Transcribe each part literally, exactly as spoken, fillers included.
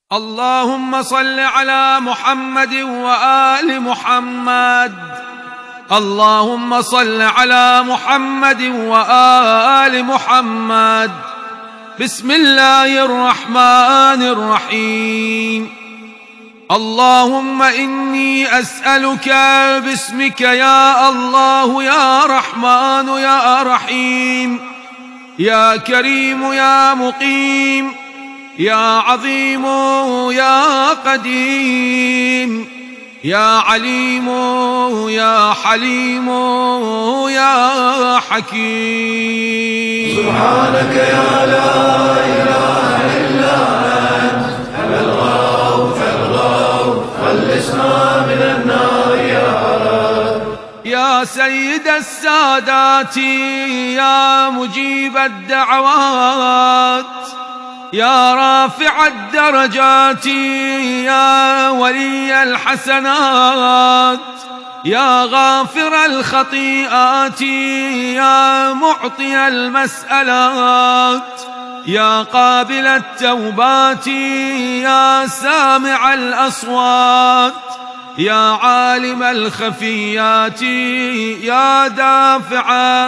اللهم صل على محمد وآل محمد. اللهم صل على محمد وآل محمد. بسم الله الرحمن الرحيم. اللهم إني أسألك باسمك يا الله يا رحمن يا رحيم يا كريم يا مقيم يا عظيم يا قديم يا عليم يا حليم يا حكيم. سبحانك يا لا إله إلا أنت على الغوث الغوث خلصنا من النار يا رب. يا سيد السادات يا مجيب الدعوات يا رافع الدرجات يا ولي الحسنات يا غافر الخطيئات يا معطي المسألات يا قابل التوبات يا سامع الأصوات يا عالم الخفيات يا دافع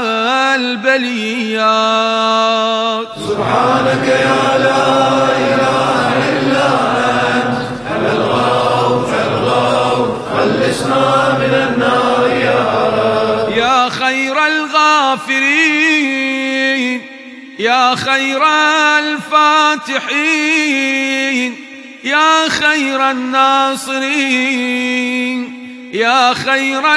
البليات. سبحانك يا لا إله إلا أنت على الغوث الغوث خلصنا من النار يا رب. يا خير الغافرين يا خير الفاتحين يا خير الناصرين يا خير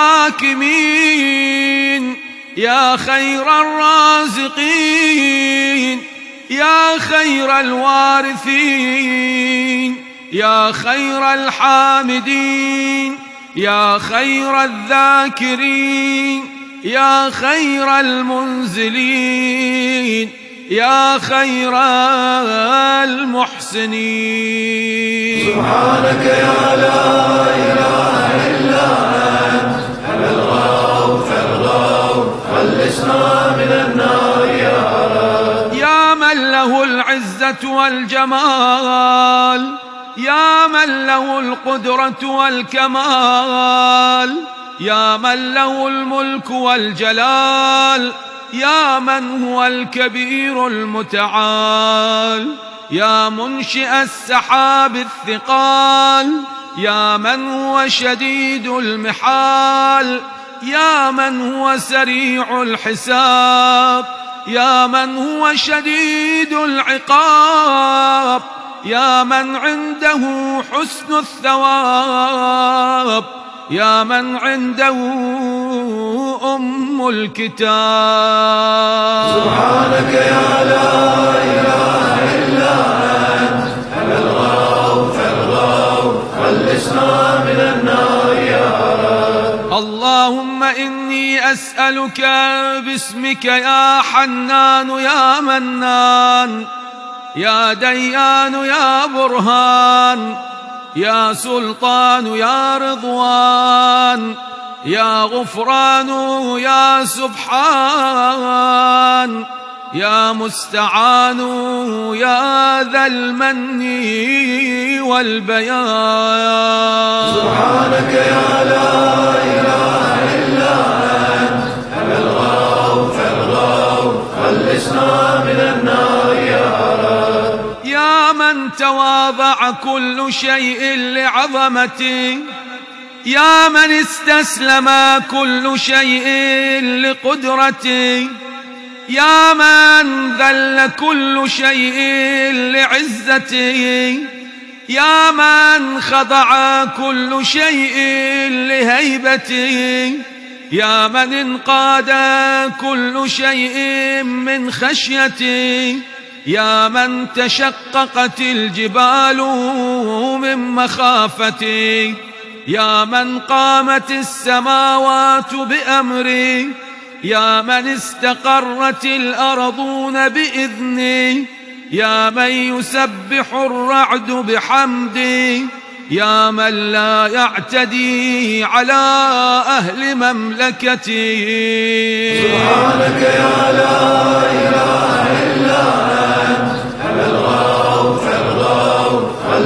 الحاكمين يا خير الرازقين يا خير الوارثين يا خير الحامدين يا خير الذاكرين يا خير المنزلين يا خير المحسنين. سبحانك يا لا إله إلا أنت على الغوث الغوث خلصنا من النار يا رب. يا من له العزة والجمال يا من له القدرة والكمال يا من له الملك والجلال يا من هو الكبير المتعال يا منشئ السحاب الثقال يا من هو شديد المحال يا من هو سريع الحساب يا من هو شديد العقاب يا من عنده حسن الثواب يا من عنده أم الكتاب. سبحانك يا لا إله إلا أنت على الغوث الغوث خلصنا من النار يا رب. اللهم إني أسألك باسمك يا حنان يا منان يا ديان يا برهان يا سلطان يا رضوان يا غفران يا سبحان يا مستعان يا ذا المن والبيان. سبحانك يا لا إله إلا أنت على الغوث الغوث خلصنا من النار يا رب. يا من تواضع كل شيء لعظمته يا من استسلم كل شيء لقدرته يا من ذل كل شيء لعزته يا من خضع كل شيء لهيبته يا من انقاد كل شيء من خشيته يا من تشققت الجبال من مخافته يا من قامت السماوات بأمري يا من استقرت الأرضون بإذني يا من يسبح الرعد بحمدي يا من لا يعتدي على أهل مملكتي. سبحانك يا لا إله إلا أنت على الغوث الغوث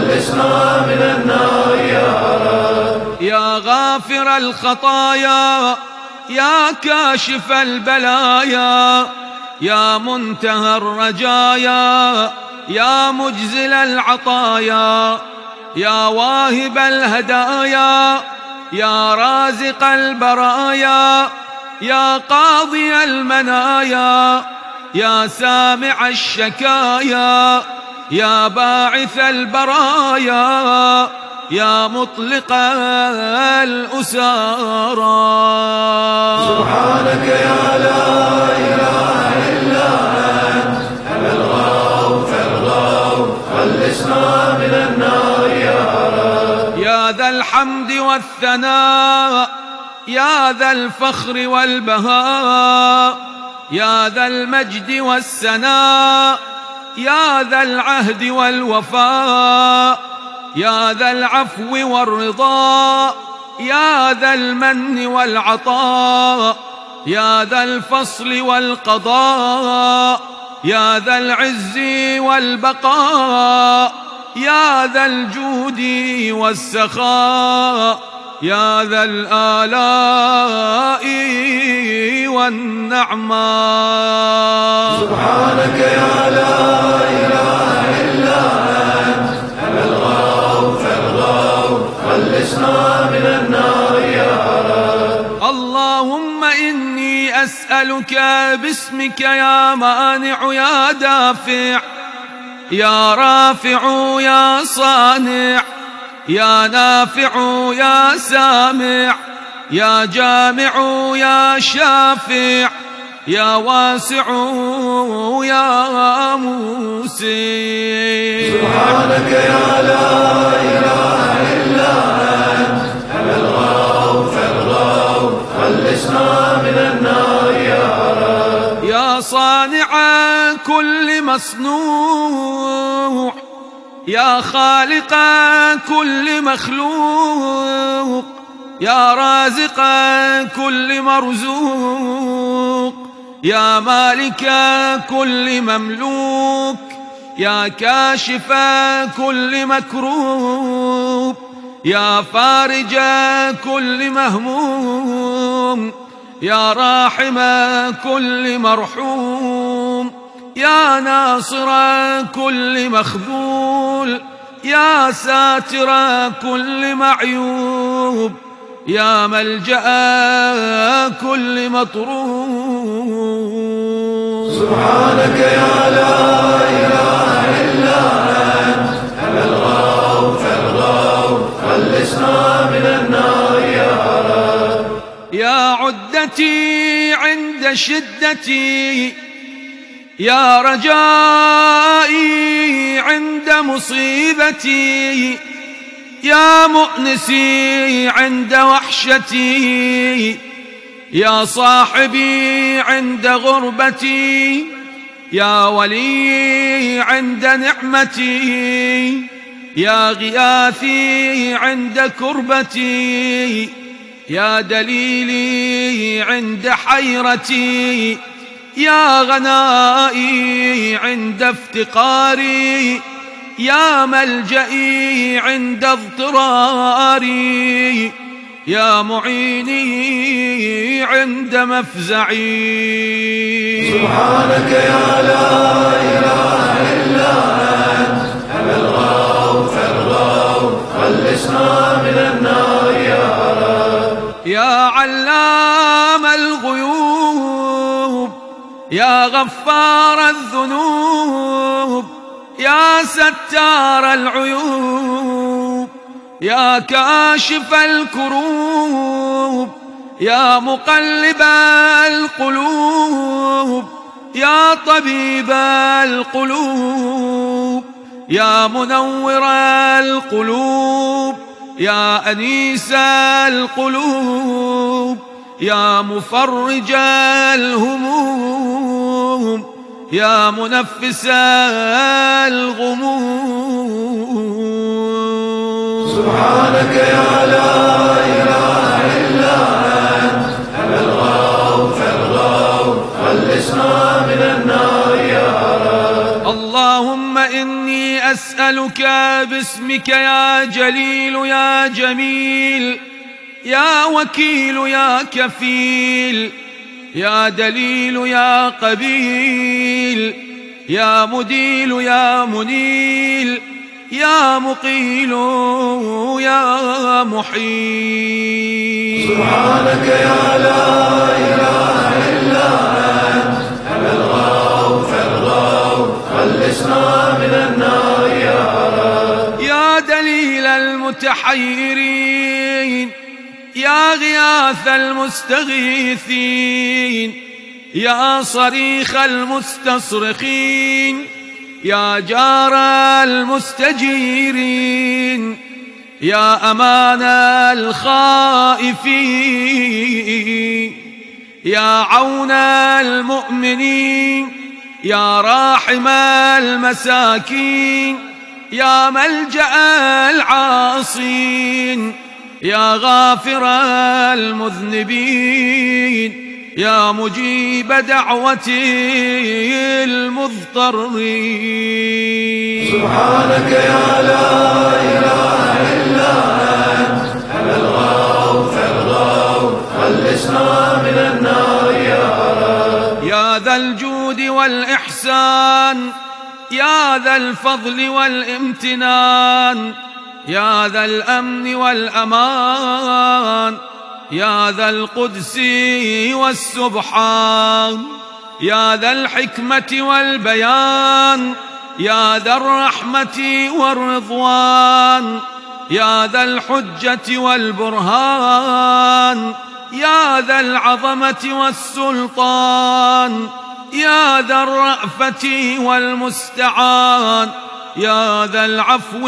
غافر الخطايا يا كاشف البلايا يا منتهى الرجايا يا مجزل العطايا يا واهب الهدايا يا رازق البرايا يا قاضي المنايا يا سامع الشكايا يا باعث البرايا يا مطلق الأسارى. سبحانك يا لا إله إلا أنت على الغوث الغوث خلصنا من النار يا رب. يا ذا الحمد والثناء يا ذا الفخر والبهاء يا ذا المجد والسناء يا ذا العهد والوفاء يا ذا العفو والرضا يا ذا المن والعطاء يا ذا الفصل والقضاء يا ذا العز والبقاء يا ذا الجود والسخاء يا ذا الآلاء والنعماء. سبحانك يا لا إله إلا أنت على الغوث الغوث خلصنا من النار يا رب. اللهم إني أسألك باسمك يا مانع يا دافع يا رافع يا صانع يا نافع يا سامع يا جامع يا شافع يا واسع يا موسي. سبحانك يا لا إله إلا أنت على الغوث الغوث خلصنا من النار يا رب. يا صانع كل مصنوع يا خالق كل مخلوق يا رازق كل مرزوق يا مالك كل مملوك يا كاشف كل مكروب يا فارج كل مهموم يا راحم كل مرحوم يا ناصر كل مخذول يا ساتر كل معيوب يا ملجأ كل مطروب. سبحانك يا لا إله إلا أنت على الغوث الغوث خلصنا من النار يا رب. يا عدتي عند شدتي يا رجائي عند مصيبتي يا مؤنسي عند وحشتي يا صاحبي عند غربتي يا ولي عند نعمتي يا غياثي عند كربتي يا دليلي عند حيرتي يا غنائي عند افتقاري يا ملجئي عند اضطراري يا معيني عند مفزعي. سبحانك يا لا إله إلا أنت على الغوث الغوث خلصنا من النار يا رب. يا علام الغيوب يا غفار الذنوب يا ستار العيوب يا كاشف الكروب يا مقلب القلوب يا طبيب القلوب يا منور القلوب يا أنيس القلوب يا مفرج الهموم يا منفس الغموم. سبحانك يا لا إله إلا أنت على الغوث الغوث خلصنا من النار يا رب. اللهم إني أسألك باسمك يا جليل يا جميل يا وكيل يا كفيل، يا دليل يا قبيل، يا مديل يا منيل، يا مقيل يا محيل. سبحانك يا لا إله إلا أنت، أنا الغوث الغوث خلصنا من النار يا رب. يا دليل المتحيرين، يا غياث المستغيثين، يا صريخ المستصرخين، يا جار المستجيرين، يا أمان الخائفين، يا عون المؤمنين، يا راحم المساكين، يا ملجأ العاصين، يا غافر المذنبين، يا مجيب دعوة المضطرين. سبحانك يا لا إله إلا أنت، أنا الغوث الغوث خلصنا من النار يا رب. يا ذا الجود والإحسان، يا ذا الفضل والامتنان، يا ذا الأمن والأمان، يا ذا القدس والسبحان، يا ذا الحكمة والبيان، يا ذا الرحمة والرضوان، يا ذا الحجة والبرهان، يا ذا العظمة والسلطان، يا ذا الرأفة والمستعان، يا ذا العفو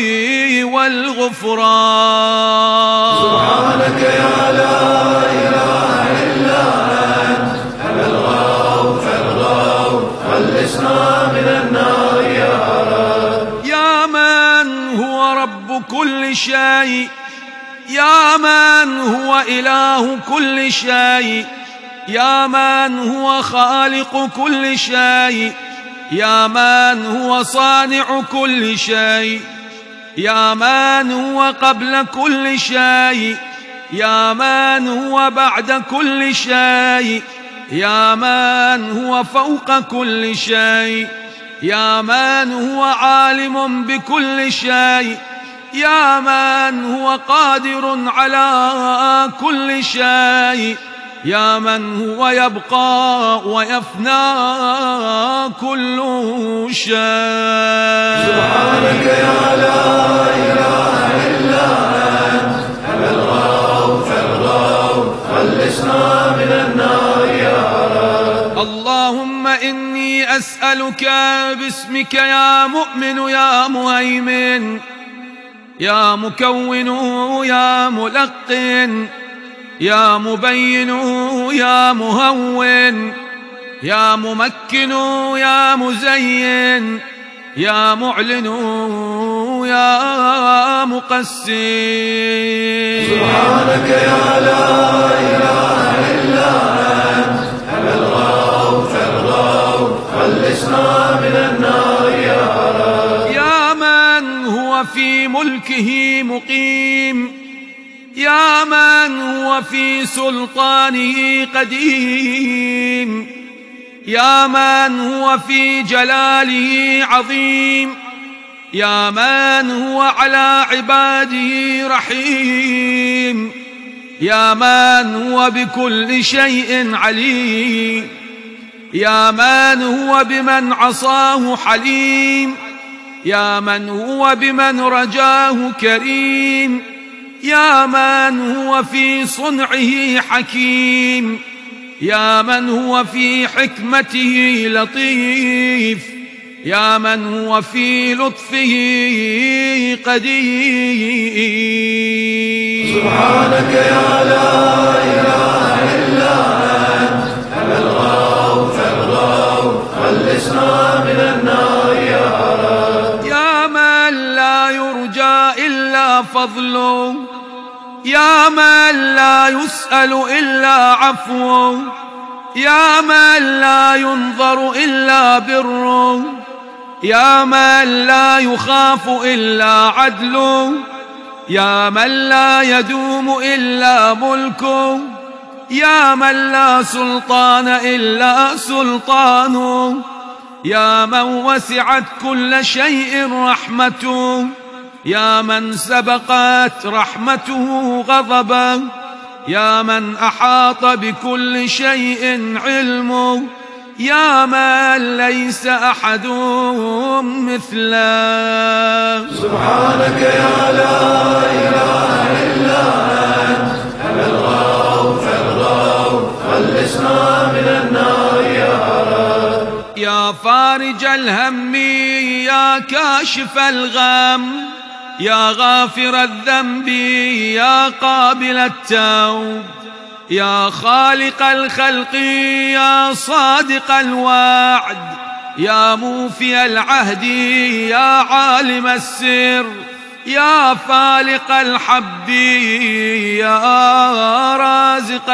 والغفران. سبحانك يا لا إله إلا أنت، أنا الغوث الغوث خلصنا من النار يا رب. يا من هو رب كل شيء، يا من هو إله كل شيء، يا من هو خالق كل شيء، يا من هو صانع كل شيء، يا من هو قبل كل شيء، يا من هو بعد كل شيء، يا من هو فوق كل شيء، يا من هو عالم بكل شيء، يا من هو قادر على كل شيء، يا من هو يبقى ويفنى كل شيء. سبحانك يا لا إله إلا أنت، أنا الغوث الغوث خلصنا من النار يا رب. اللهم إني أسألك باسمك يا مؤمن يا مهيمن، يا مكون يا ملقن، يا مبين يا مهون، يا ممكن يا مزين، يا معلن يا مقسم. سبحانك يا لا إله إلا أنت، أنا الغوث الغوث خلصنا من النار يا رب. يا من هو في ملكه مقيم، يا من هو في سلطانه قديم، يا من هو في جلاله عظيم، يا من هو على عباده رحيم، يا من هو بكل شيء عليم، يا من هو بمن عصاه حليم، يا من هو بمن رجاه كريم، يا من هو في صنعه حكيم، يا من هو في حكمته لطيف، يا من هو في لطفه قدير. سبحانك يا لا إله إلا أنت، أنا الغوث الغوث خلصنا من النار يا رب. يا من لا يرجى إلا فضله، يا من لا يسأل إلا عفوه، يا من لا ينظر إلا بره، يا من لا يخاف إلا عدله، يا من لا يدوم إلا ملكه، يا من لا سلطان إلا سلطانه، يا من وسعت كل شيء رحمته، يا من سبقت رحمته غضبه، يا من أحاط بكل شيء علمه، يا من ليس أحد مثله. سبحانك يا لا إله إلا أنت، أنا الغوث الغوث خلصنا من النار يا رب. يا فارج الهم، يا كاشف الغم، يا غافر الذنب، يا قابل التوب، يا خالق الخلق، يا صادق الوعد، يا موفي العهد، يا عالم السر، يا فالق الحب، يا رازق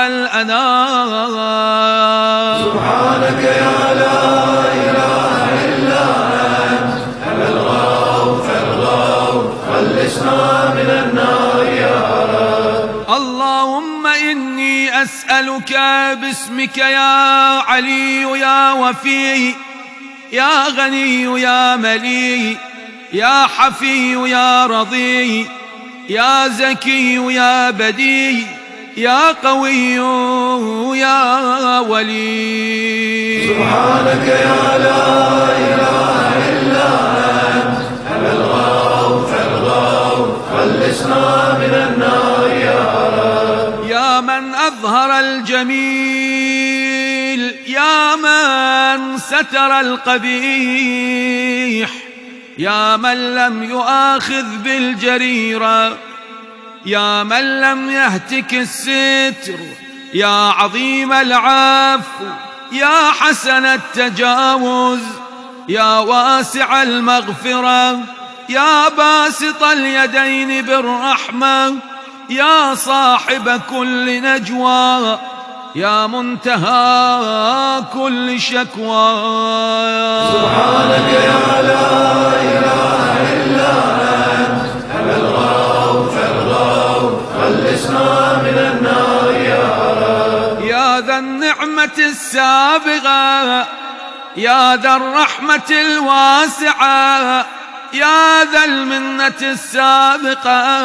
الأنام. سبحانك يا لا إله إلا أنت، أنا الغوث الغوث خلصنا من النار يا رب. اللهم إني أسألك باسمك يا علي يا وفي، يا غني يا ملي، يا حفي يا رضي، يا زكي يا بدي، يا قوي يا ولي. سبحانك يا لا إله إلا أنت، أنا الغوث الغوث خلصنا من النار يا رب. يا من أظهر الجميل، يا من ستر القبيح، يا من لم يؤاخذ بالجريرة، يا من لم يهتك الستر، يا عظيم العفو، يا حسن التجاوز، يا واسع المغفرة، يا باسط اليدين بالرحمة، يا صاحب كل نجوى، يا منتهى كل شكوى. سبحانك يا لا إله إلا أنت، أنا الغوث الغوث خلصنا من النار يا رب. يا ذا النعمة السابغة، يا ذا الرحمة الواسعة، يا ذا المنة السابقة،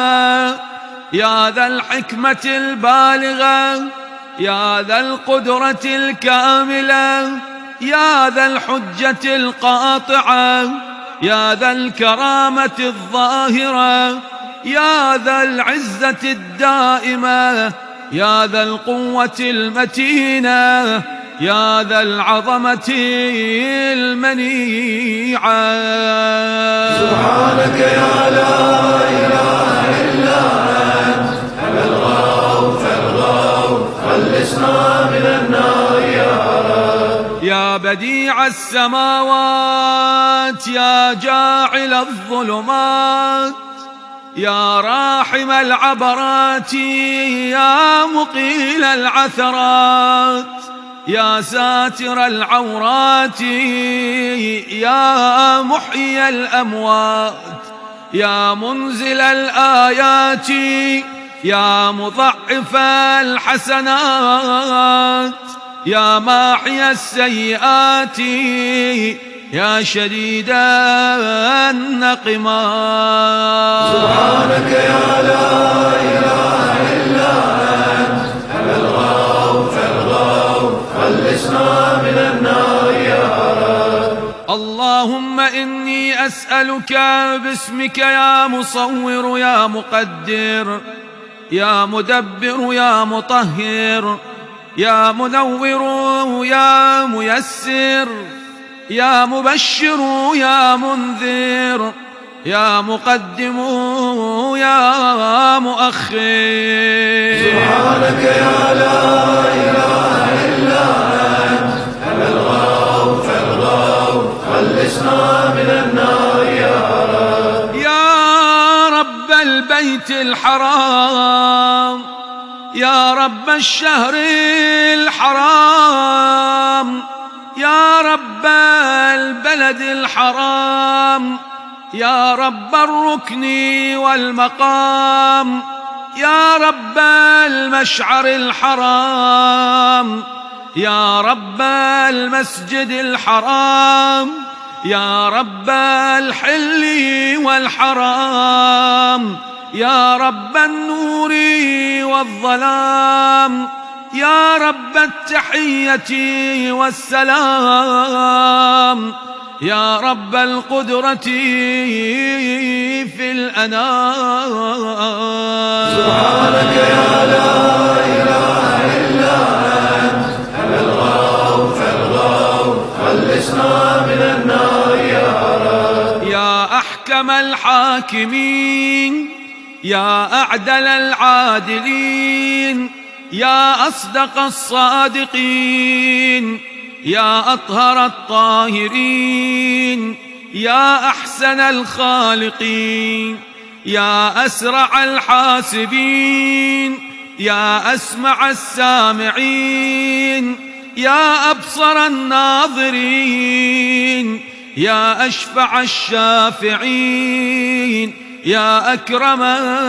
يا ذا الحكمة البالغة، يا ذا القدرة الكاملة، يا ذا الحجة القاطعة، يا ذا الكرامة الظاهرة، يا ذا العزة الدائمة، يا ذا القوة المتينة، يا ذا العظمة المنيعة. سبحانك يا لا إله إلا أنت، أنا الغوث الغوث خلصنا من النار يا رب. يا بديع السماوات، يا جاعل الظلمات، يا راحم العبرات، يا مقيل العثرات، يا ساتر العورات، يا محيي الأموات، يا منزل الآيات، يا مضعف الحسنات، يا ماحي السيئات، يا شديد النقمات. سبحانك يا لا إله إلا أنت، أنا الغوث الغوث خلصنا من النار يا رب. اللهم إني أسألك باسمك يا مصور يا مقدر، يا مدبر يا مطهر، يا منور يا ميسر، يا مبشر يا منذر، يا مقدم يا مؤخر. سبحانك يا لا إله إلا أنت، أنا الغوث الغوث خلصنا من النار يا رب. يا رب البيت الحرام، يا رب الشهر الحرام، يا رب البلد الحرام، يا رب الركن والمقام، يا رب المشعر الحرام، يا رب المسجد الحرام، يا رب الحل والحرام، يا رب النور والظلام، يا رب التحية والسلام، يا رب القدرة في الأنام. سبحانك يا لا إله إلا أنت، أنا الغوث الغوث خلصنا من النار يا رب. يا أحكم الحاكمين، يا أعدل العادلين، يا أصدق الصادقين، يا أطهر الطاهرين، يا أحسن الخالقين، يا أسرع الحاسبين، يا أسمع السامعين، يا أبصر الناظرين، يا أشفع الشافعين، يا أكرم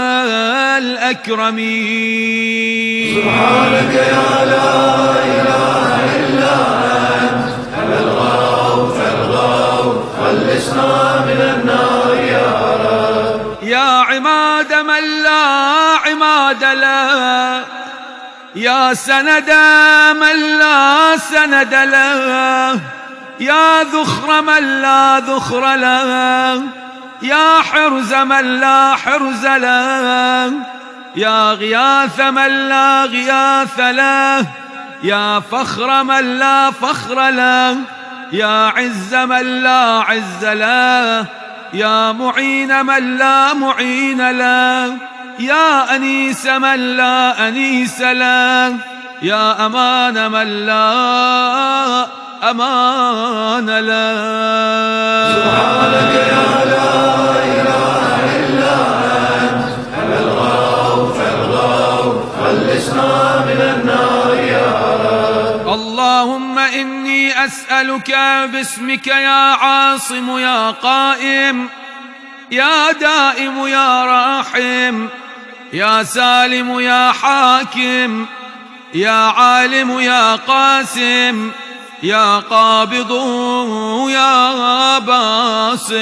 الأكرمين. سبحانك يا لا إله إلا أنت، أنا الغوث الغوث خلصنا من النار يا رب. يا عماد من لا عماد له، يا سند من لا سند له، يا ذخر من لا ذخر له، يا حرز من لا حرز له، يا غياث من لا غياث له، يا فخر من لا فخر له، يا عز من لا عز له، يا معين من لا معين له، يا أنيس من لا أنيس له، يا أمان من لا أمان له. سبحانك يا لا إله إلا أنت، أنا الغوث الغوث خلصنا من النار يا رب. اللهم إني أسألك باسمك يا عاصم يا قائم، يا دائم يا راحم، يا سالم يا حاكم، يا عالم يا قاسم، يا قابض يا باسم.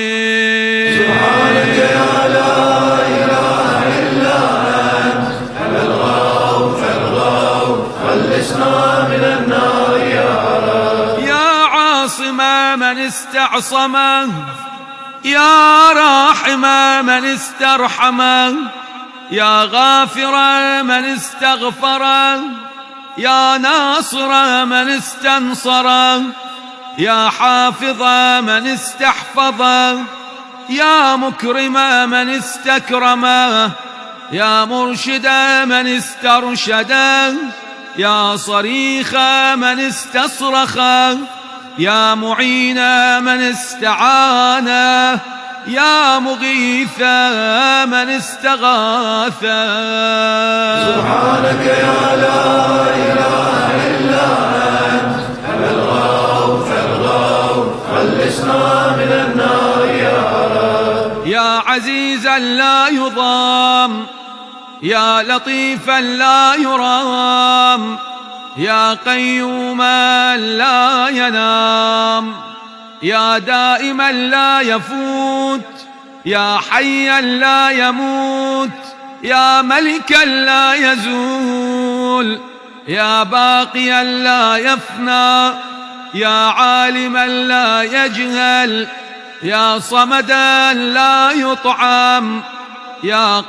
سبحانك يا لا إله إلا أنت، أنا الغوث الغوث خلصنا من النار يا رب. يا عاصم من استعصمه، يا راحم من استرحمه، يا غافر من استغفره، يا ناصر من استنصره، يا حافظ من استحفظه، يا مكرم من استكرمه، يا مرشد من استرشده، يا صريخ من استصرخه، يا معين من استعانه، يا مغيث من استغاثه. سبحانك يا لا إله إلا أنت، أنا الغوث الغوث خلصنا من النار يا رب. يا عزيزا لا يضام، يا لطيفا لا يرام، يا قيوما لا ينام، يا دائما لا يفوت، يا حيا لا يموت، يا ملكا لا يزول، يا باقيا لا يفنى، يا عالما لا يجهل، يا صمدا لا يطعم، يا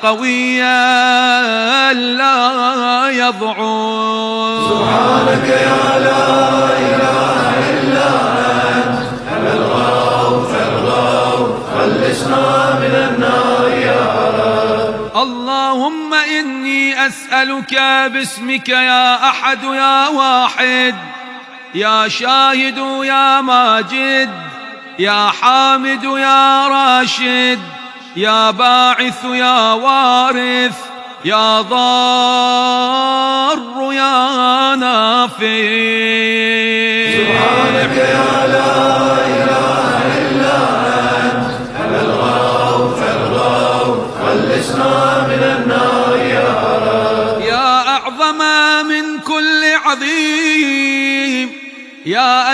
قويا لا يضعف. سبحانك يا لا إله إلا أنت، أنا الغوث الغوث خلصنا من النار يا رب. اللهم إني أسألك باسمك يا أحد يا واحد، يا شاهد يا ماجد، يا حامد يا راشد، يا باعث يا وارث، يا ضار يا نافع. سبحانك يا لا إله إلا أنت، أنا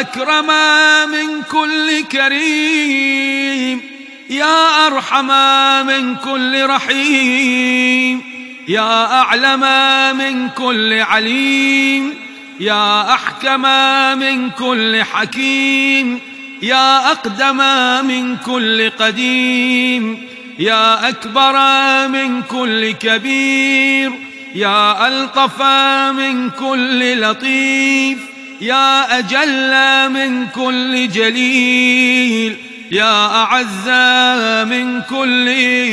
أكرم من كل كريم، يا أرحم من كل رحيم، يا أعلم من كل عليم، يا أحكم من كل حكيم، يا أقدم من كل قديم، يا أكبر من كل كبير، يا ألطف من كل لطيف، يا أجل من كل جليل، يا أعز من كل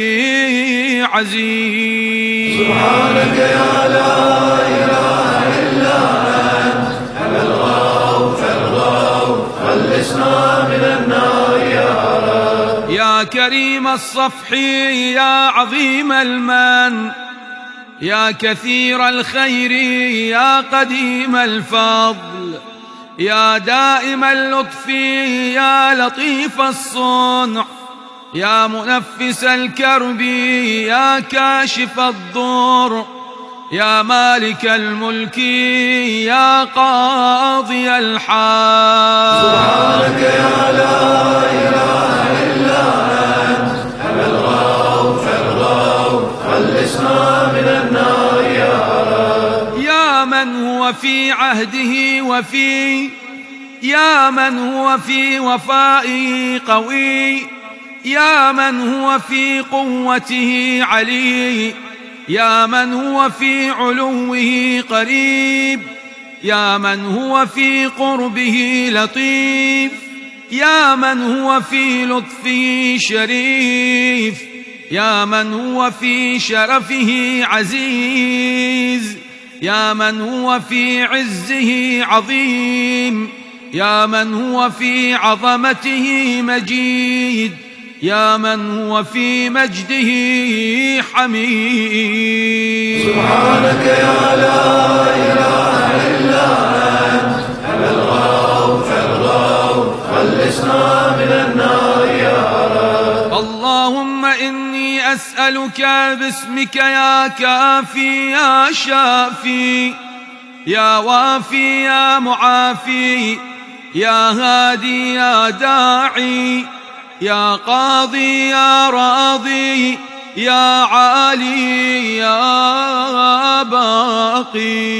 عزيز. سبحانك يا لا إله إلا أنت، أنا الغوث الغوث خلصنا من النار يا رب. يا كريم الصفح يا عظيم المن، يا كثير الخير يا قديم الفضل، يا دائم اللطف يا لطيف الصنع، يا منفس الكرب يا كاشف الضر، يا مالك الملك يا قاضي الحال. سبحانك يا لا إله إلا أنت، أنا الغوث الغوث خلصنا من النار يا رب. يا من هو في عهده وفي، يا من هو في وفائه قوي، يا من هو في قوته علي، يا من هو في علوه قريب، يا من هو في قربه لطيف، يا من هو في لطفه شريف، يا من هو في شرفه عزيز، يا من هو في عزه عظيم، يا من هو في عظمته مجيد، يا من هو في مجده حميد. سبحانك يا لا إله إلا أنت، أنا الغوث الغوث خلصنا من النار يا رب. اللهم إني أسألك باسمك يا كافي يا شافي، يا وافي يا معافي، يا هادي يا داعي، يا قاضي يا راضي، يا عالي يا باقي.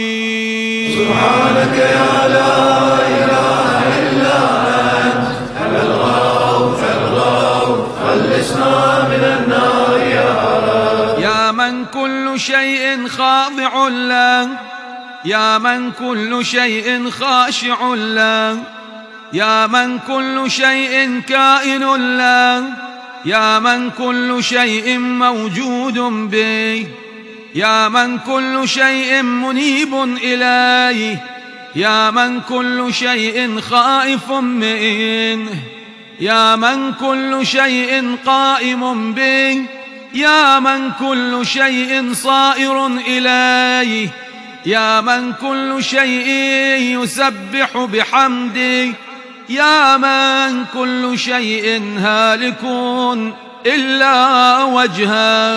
سبحانك يا لا إله إلا أنت، أنا الغوث الغوث خلصنا من النار يا رب. يا من كل شيء خاضع له، يا من كل شيء خاشع له، يا من كل شيء كائن له، يا من كل شيء موجود به، يا من كل شيء منيب إليه، يا من كل شيء خائف منه، يا من كل شيء قائم به، يا من كل شيء صائر إليه، يا من كل شيء يسبح بحمده، يا من كل شيء هالك إلا وجهه.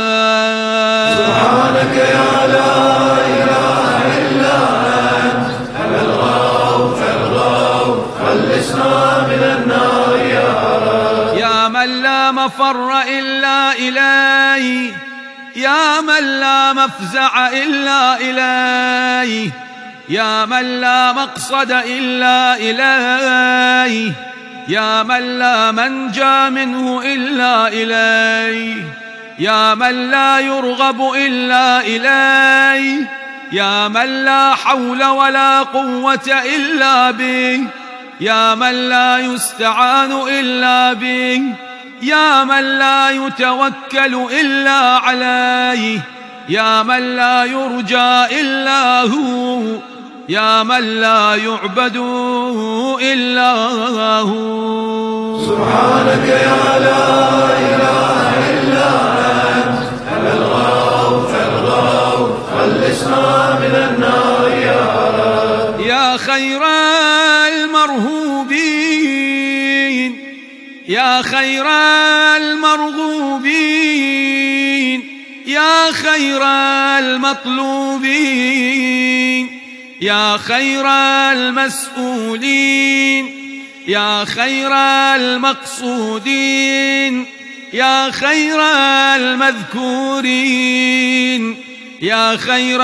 سبحانك يا لا إله إلا أنت، أنا الغوث الغوث خلصنا من النار يا رب. يا من لا مفر إلا إليه، يا من لا مفزع إلا إليه، يا من لا مقصد إلا إليه، يا من لا منجى منه إلا إليه، يا من لا يرغب إلا إليه، يا من لا حول ولا قوة إلا به، يا من لا يستعان إلا به، يا من لا يتوكل إلا عليه، يا من لا يرجى إلا هو، يا من لا يعبد إلا هو. سبحانك يا لا إله إلا أنت، أنا الغوث الغوث خلصنا من النار يا رب. يا خير المرهوبين، يا خير المرغوبين، يا خير المطلوبين، يا خير المسؤولين، يا خير المقصودين، يا خير المذكورين، يا خير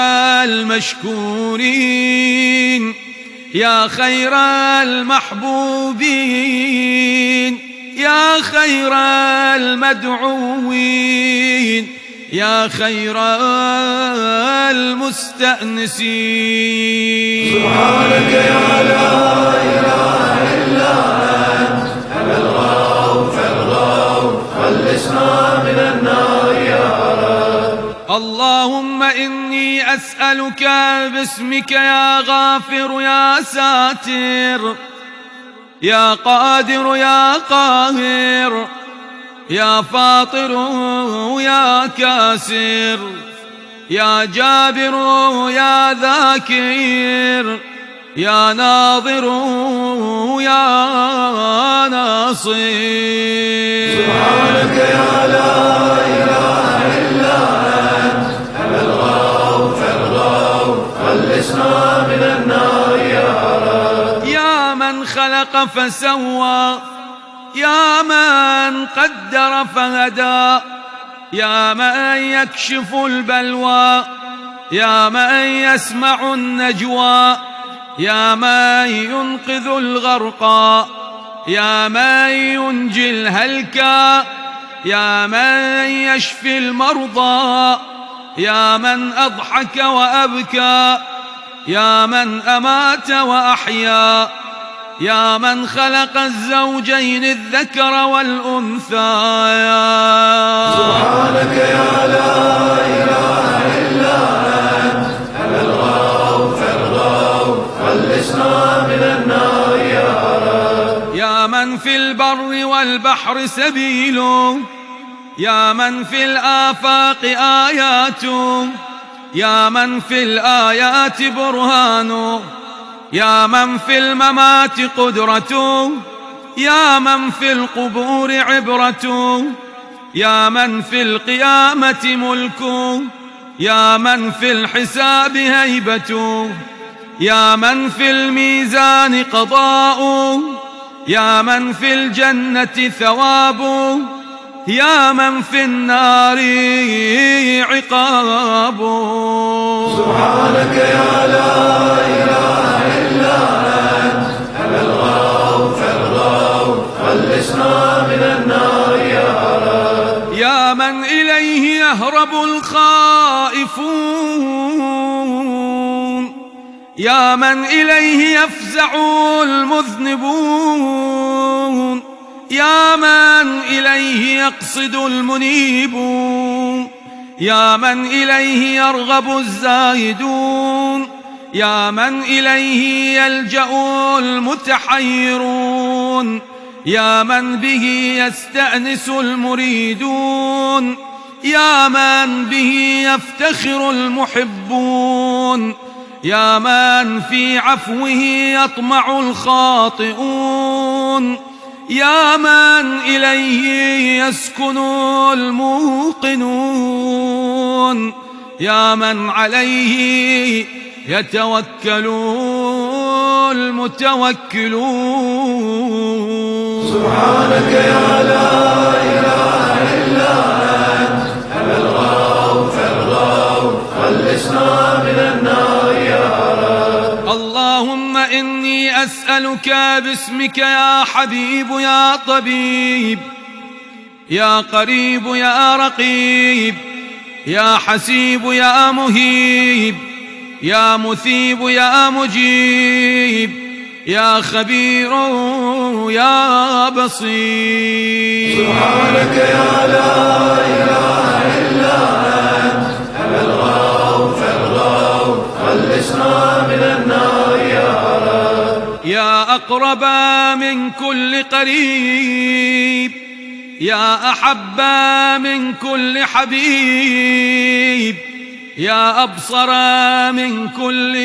المشكورين، يا خير المحبوبين، يا خير المدعوين، يا خير المستأنسين. سبحانك يا لا إله إلا أنت، على الغوث الغوث خلصنا من النار يا رب. اللهم إني أسألك باسمك يا غافر يا ساتر، يا قادر يا قاهر، يا فاطر يا كاسر، يا جابر يا ذاكر، يا ناظر يا ناصر. سبحانك يا لا إله إلا أنت، على الغوث الغوث خلصنا من النار يا رب. يا من خلق فسوى، يا من قدر فهدى، يا من يكشف البلوى، يا من يسمع النجوى، يا من ينقذ الغرقى، يا من ينجي الهلكى، يا من يشفي المرضى، يا من أضحك وأبكى، يا من أمات وأحيا، يا من خلق الزوجين الذكر والأنثى. سبحانك يا لا إله إلا أنت، على الغوث الغوث خلصنا من النار يا رب. يا من في البر والبحر سبيله، يا من في الآفاق آياته، يا من في الآيات برهانه، يا من في الممات قدرته، يا من في القبور عبرته، يا من في القيامة ملكه، يا من في الحساب هيبته، يا من في الميزان قضاؤه، يا من في الجنة ثوابه، يا من في النار عقابه. سبحانك يا لا إله إلا أنت، على الغوث الغوث خلصنا من النار يا رب. يا من إليه يهرب الخائفون، يا من إليه يفزع المذنبون، يا من إليه يقصد المنيبون، يا من إليه يرغب الزاهدون، يا من إليه يلجأ المتحيرون، يا من به يستأنس المريدون، يا من به يفتخر المحبون، يا من في عفوه يطمع الخاطئون، يا من إليه يسكن الموقنون، يا من عليه يتوكل المتوكلون. سبحانك يا لا إله إلا أنت، على الغوث الغوث خلصنا من النار يا رب. اللهم إني أسألك باسمك يا حبيب يا طبيب، يا قريب يا رقيب، يا حسيب يا مهيب، يا مثيب يا مجيب، يا خبير يا بصير. سبحانك يا لا إله إلا أنت، على الغوث الغوث خلصنا من النار يا رب. يا أقرب من كل قريب، يا أحب من كل حبيب، يا أبصر من كل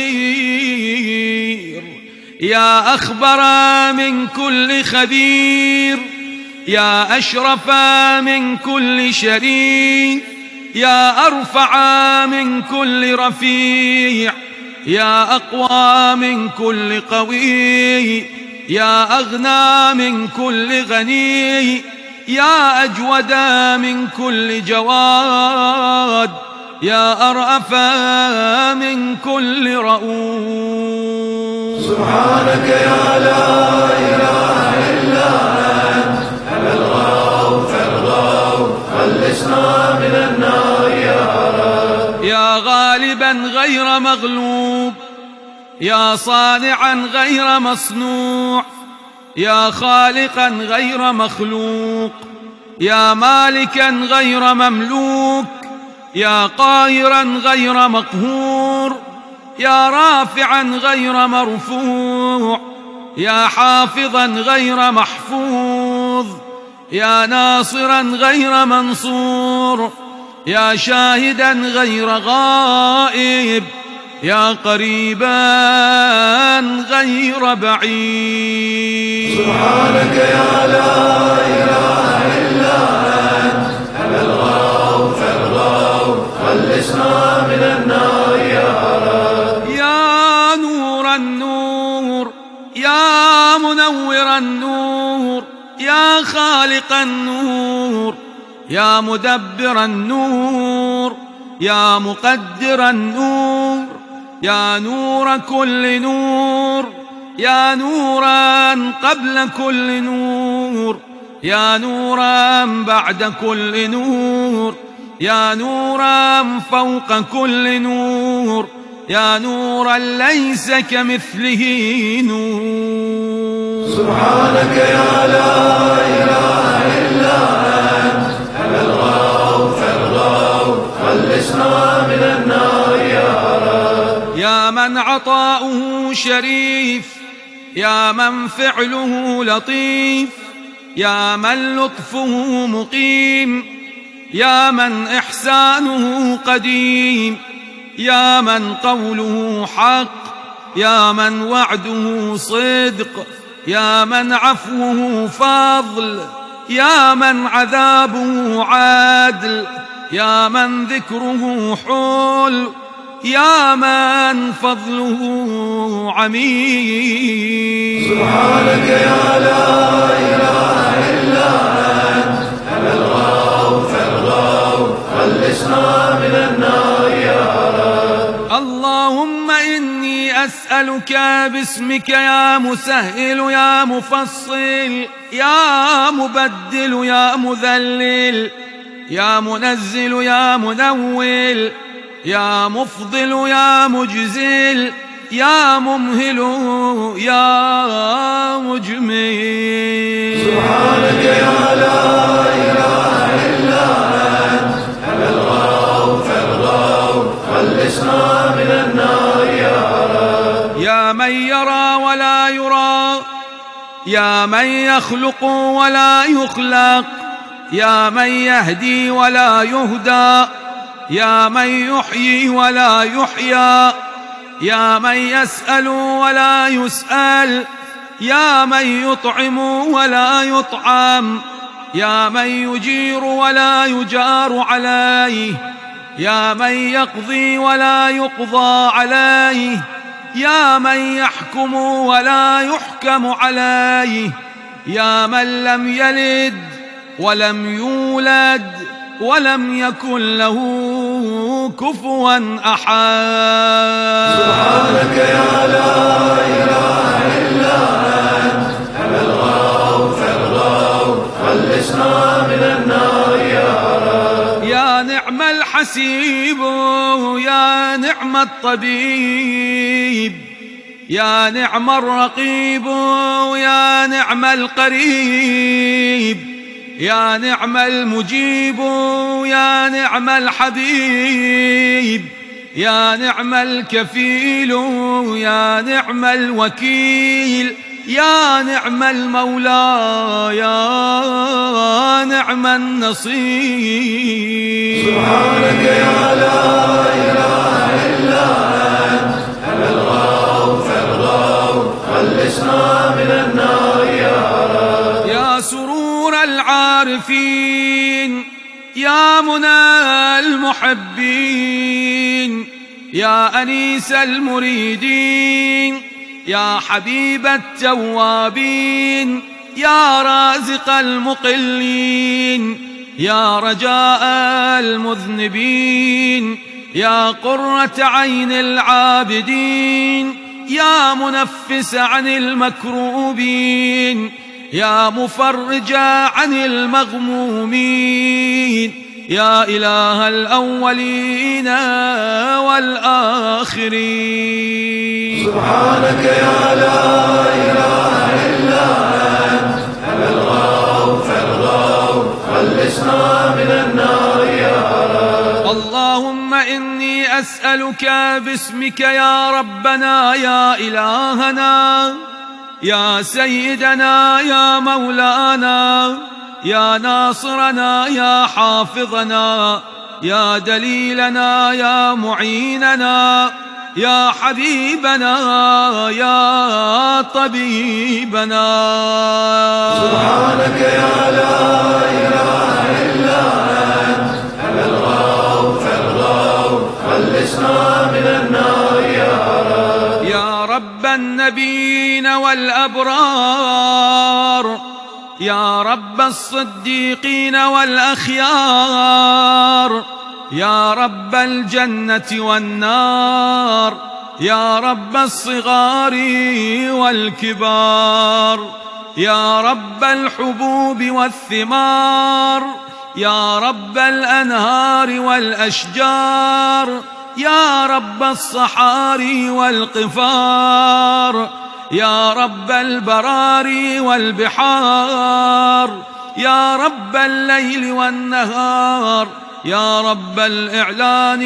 بصير، يا أخبر من كل خبير، يا أشرف من كل شريف، يا أرفع من كل رفيع، يا أقوى من كل قوي، يا أغنى من كل غني، يا أجود من كل جواد، يا أرأف من كل رؤوف. سبحانك يا لا إله إلا أنت، على الغوث الغوث خلصنا من النار يا رب. يا غالبا غير مغلوب، يا صانعا غير مصنوع، يا خالقا غير مخلوق، يا مالكا غير مملوك، يا قاهرا غير مقهور، يا رافعا غير مرفوع، يا حافظا غير محفوظ، يا ناصرا غير منصور، يا شاهدا غير غائب، يا قريبا غير بعيد. سبحانك يا لا إله إلا أنت، على الغوث الغوث خلصنا من النار يا رب. يا نور النور، يا منور النور، يا خالق النور، يا مدبر النور، يا مقدر النور، يا نور كل نور، يا نورا قبل كل نور، يا نورا بعد كل نور، يا نورا فوق كل نور، يا نورا ليس كمثله نور. سبحانك يا لا إله إلا أنت، على الغوث الغوث خلصنا من النار يا رب. يا من عطاؤه شريف، يا من فعله لطيف، يا من لطفه مقيم، يا من إحسانه قديم، يا من قوله حق، يا من وعده صدق، يا من عفوه فضل، يا من عذابه عدل، يا من ذكره حل، يا من فضله عميم. سبحانك يا لا إله إلا أنت، على الغوث الغوث خلصنا من النار يا رب. اللهم إني أسألك باسمك يا مسهل يا مفصل، يا مبدل يا مذلل، يا منزل يا منول، يا مفضل يا مجزل، يا ممهل يا مجمل. سبحانك يا لا إله إلا أنت، على الغوث الغوث خلصنا من النار يا رب. يا من يرى ولا يرى، يا من يخلق ولا يخلق، يا من يهدي ولا يهدى، يا من يحيي ولا يحيى، يا من يسأل ولا يسأل، يا من يطعم ولا يطعم، يا من يجير ولا يجار عليه، يا من يقضي ولا يقضى عليه، يا من يحكم ولا يحكم عليه، يا من لم يلد ولم يولد ولم يكن له كفوا أحد. سبحانك يا لا إله إلا أنت، على الغوث الغوث خلصنا من النار يا رب. يا نعم الحسيب، يا نعم الطبيب، يا نعم الرقيب، يا نعم القريب، يا نعم المجيب، يا نعم الحبيب، يا نعم الكفيل، يا نعم الوكيل، يا نعم المولى، يا نعم النصير. سبحانك يا لا إله إلا أنت، على الغوث الغوث خلصنا من النار يا رب. يا سرور العارفين، يا منى المحبين، يا أنيس المريدين، يا حبيب التوابين، يا رازق المقلين، يا رجاء المذنبين، يا قرة عين العابدين، يا منفس عن المكروبين، يا مفرج عن المغمومين، يا إله الأولين والآخرين. سبحانك يا لا إله إلا أنت، أنا الغوث الغوث، خلصنا من النار يا رب. اللهم إني أسألك باسمك يا ربنا يا إلهنا يا سيدنا يا مولانا يا ناصرنا يا حافظنا يا دليلنا يا معيننا يا حبيبنا يا طبيبنا. سبحانك يا لا إله إلا أنت، أنا الغوث الغوث، خلصنا من النار يا رب. يا رب النبيين والأبرار، يا رب الصديقين والأخيار، يا رب الجنة والنار، يا رب الصغار والكبار، يا رب الحبوب والثمار، يا رب الأنهار والأشجار، يا رب الصحاري والقفار، يا رب البراري والبحار، يا رب الليل والنهار، يا رب الإعلان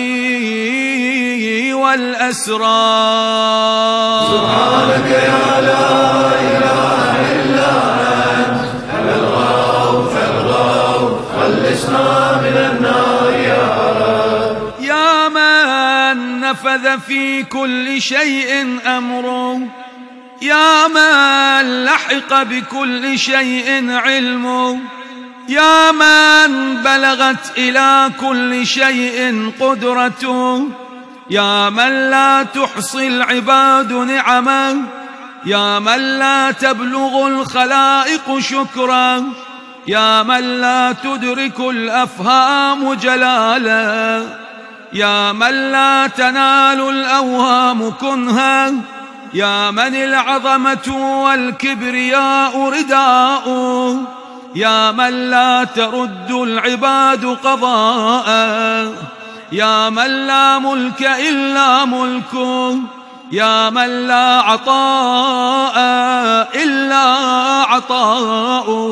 والأسرار. سبحانك يا لا إله إلا أنت، أنا الغوث الغوث، خلصنا من النار يا رب. يا من نفذ في كل شيء أمره، يا من لحق بكل شيء علمه، يا من بلغت إلى كل شيء قدرته، يا من لا تحصي العباد نعمه، يا من لا تبلغ الخلائق شكره، يا من لا تدرك الأفهام جلاله، يا من لا تنال الأوهام كنها، يا من العظمة والكبرياء رداؤه، يا من لا ترد العباد قضاء، يا من لا ملك إلا ملكه، يا من لا عطاء إلا عطاؤه.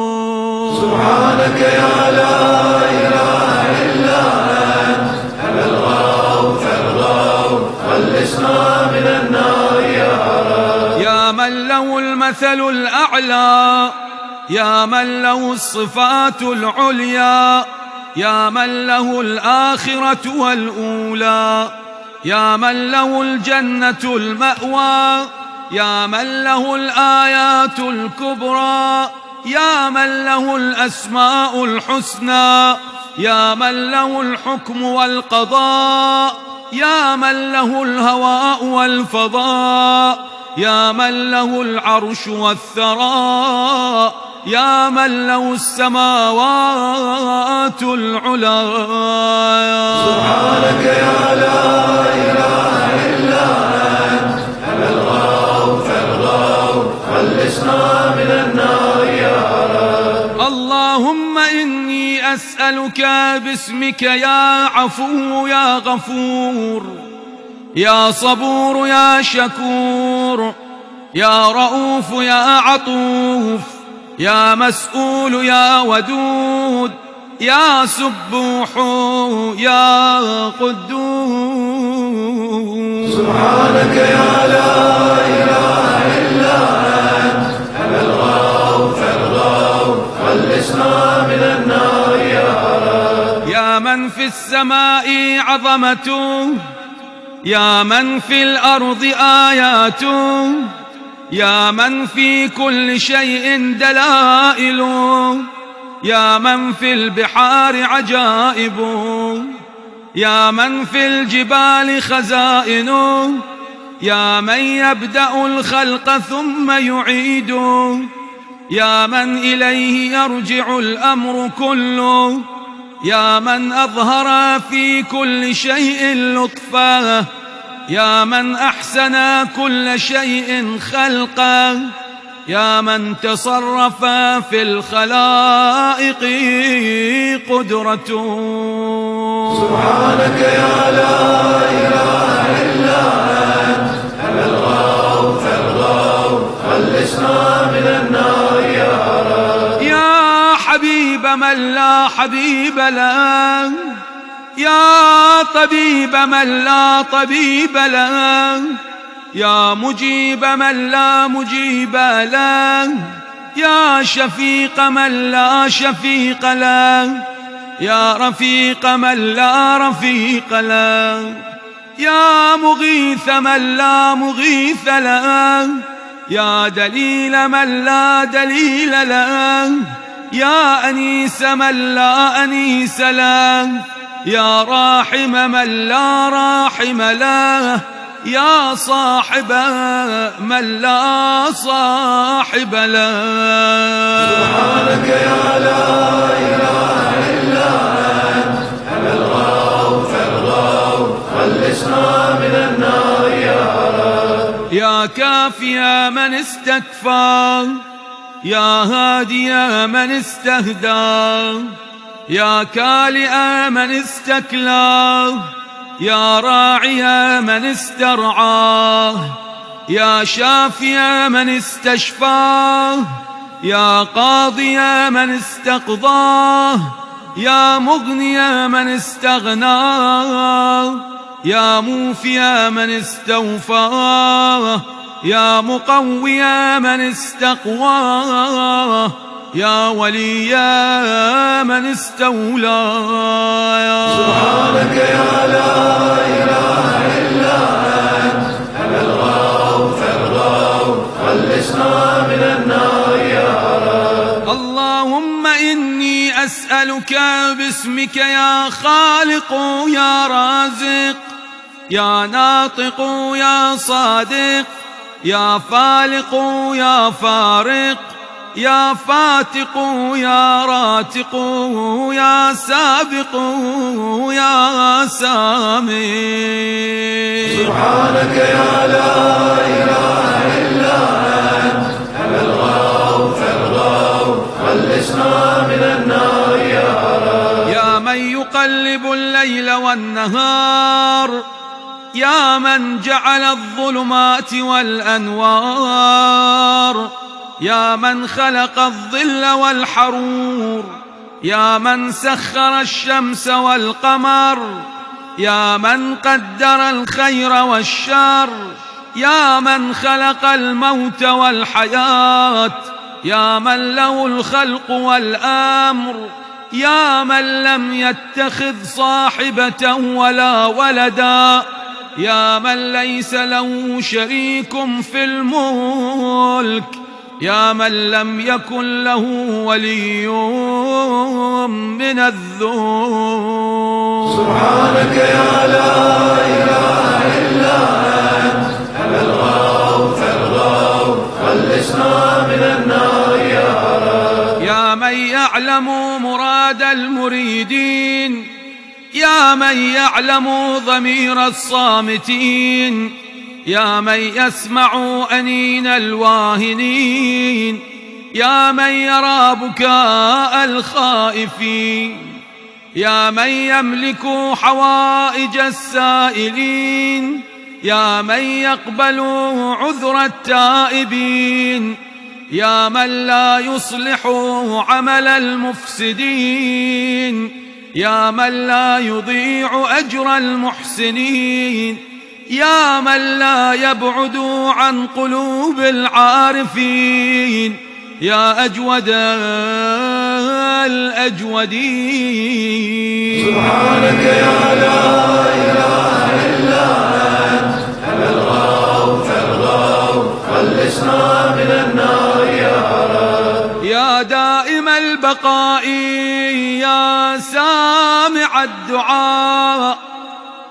سبحانك يا لا إله إلا أنت، أنا الغوث الغوث، خلصنا من النار يا رب. يا من له المثل الأعلى، يا من له الصفات العليا، يا من له الآخرة والأولى، يا من له الجنة المأوى، يا من له الآيات الكبرى، يا من له الأسماء الحسنى، يا من له الحكم والقضاء، يا من له الهواء والفضاء، يا من له العرش والثراء، يا من له السماوات العلى. سبحانك يا لا إله إلا أنت، أنا الغوث الغوث، خلصنا من النار يا رب. اللهم إني أسألك باسمك يا عفو يا غفور، يا صبور يا شكور، يا رؤوف يا عطوف، يا مسؤول يا ودود، يا سبوح يا قدوس. سبحانك يا لا إله إلا أنت، أنا الغوث الغوث، خلصنا من النار يا رب. يا من في السماء عظمته، يا من في الأرض آياته، يا من في كل شيء دلائله، يا من في البحار عجائبه، يا من في الجبال خزائنه، يا من يبدأ الخلق ثم يعيده، يا من إليه يرجع الأمر كله، يا من أظهر في كل شيء لطفا، يا من أحسن كل شيء خلقا، يا من تصرف في الخلائق قدرته. سبحانك يا لا إله إلا أنت، أنا الغوث الغوث خلصنا من النار يا رب. يا حبيب من لا حبيب له، يا طبيب من لا طبيب له، يا مجيب من لا مجيب له، يا شفيق من لا شفيق له، يا رفيق من لا رفيق له، يا مغيث من لا مغيث له، يا دليل من لا دليل له، يا أنيس من لا أنيس له، يا راحم من لا راحم له، يا صاحب من لا صاحب له. سبحانك يا لا إله إلا أنت، أنا الغوث الغوث خلصنا من النار يا رب. يا كافي من استكفى، يا هادي من استهدى، يا كالئ من استكلى، يا راعي من استرعاه، يا شافي من استشفاه، يا قاضي من استقضاه، يا مغني من استغناه، يا موفي من استوفاه، يا مقوي من استقواه، يا ولي من استولى. سبحانك يا لا إله إلا أنت، أنا الغوث الغوث خلصنا من النار يا رب. اللهم إني أسألك باسمك يا خالق يا رازق، يا ناطق يا صادق، يا فالق يا فارق، يا فاتق يا راتق، يا سابق يا سامي. سبحانك يا لا إله إلا أنت، أنا الغوث الغوث خلصنا من النار يا رب. يا من يقلب الليل والنهار، يا من جعل الظلمات والأنوار، يا من خلق الظل والحرور، يا من سخر الشمس والقمر، يا من قدر الخير والشر، يا من خلق الموت والحياة، يا من له الخلق والأمر، يا من لم يتخذ صاحبة ولا ولدا، يا من ليس له شريك في الملك، يا من لم يكن له ولي من الذل. سبحانك يا لا إله إلا أنت، أنا الغوث الغوث خلصنا من النار يا رب. يا من يعلم مراد المريدين، يا من يعلم ضمير الصامتين، يا من يسمع أنين الواهنين، يا من يرى بكاء الخائفين، يا من يملك حوائج السائلين، يا من يقبل عذر التائبين، يا من لا يصلح عمل المفسدين، يا من لا يضيع أجر المحسنين، يا من لا يبعد عن قلوب العارفين، يا أجود الأجودين. سبحانك يا لا إله إلا أنت، أنا الغوث الغوث خلصنا من النار يا رب. يا دائم البقاء، يا سامع الدعاء،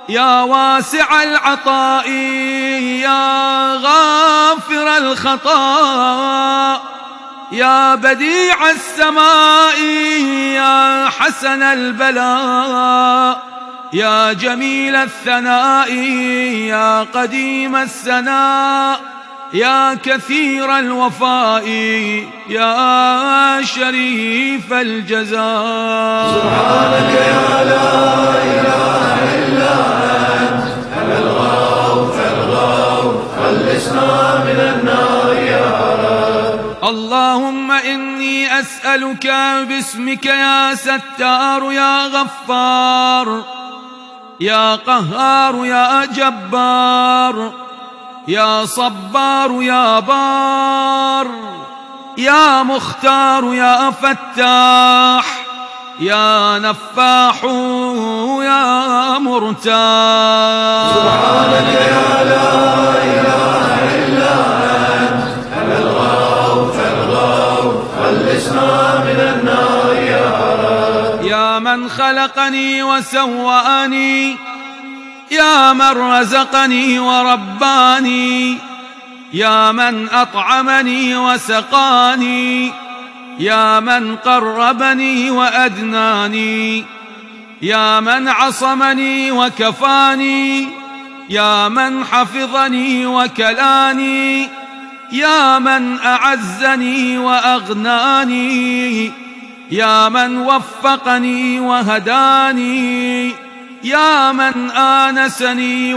يا واسع العطاء يا غافر الخطاء يا بديع السماء يا حسن البلاء يا جميل الثناء يا قديم السناء يا كثير الوفاء يا شريف الجزاء. سبحانك يا لا إله إلا أنت أنا الغوث الغوث خلصنا من النار يا رب. اللهم إني أسألك باسمك يا ستار يا غفار يا قهار يا جبار يا صبار يا بار يا مختار يا فتاح يا نفاح يا مرتاح. سبحانك يا لا إله إلا أنت أنا الغوث الغوث خلصنا من النار يا رب. يا من خلقني وسواني يا من رزقني ورباني يا من أطعمني وسقاني يا من قربني وأدناني يا من عصمني وكفاني يا من حفظني وكلاني يا من أعزني وأغناني يا من وفقني وهداني يا من آنسني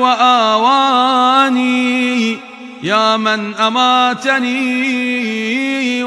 وآواني يا من أماتني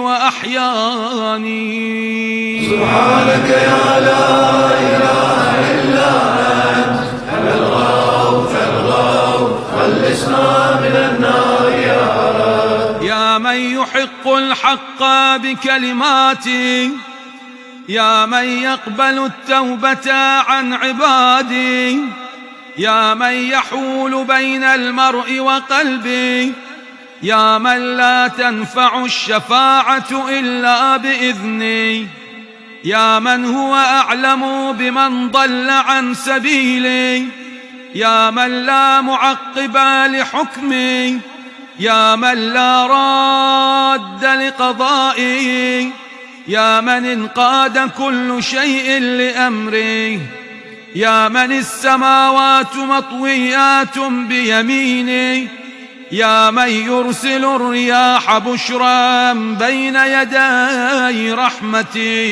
وأحياني. سبحانك يا لا إله إلا أنت أنا الغوث الغوث خلصنا من النار يا رب. يا من يحق الحق بكلماته يا من يقبل التوبة عن عباده يا من يحول بين المرء وقلبه يا من لا تنفع الشفاعة إلا بإذنه يا من هو أعلم بمن ضل عن سبيله يا من لا معقب لحكمه يا من لا راد لقضائه يا من انقاد كل شيء لأمره يا من السماوات مطويات بيمينه يا من يرسل الرياح بشرا بين يدي رحمته.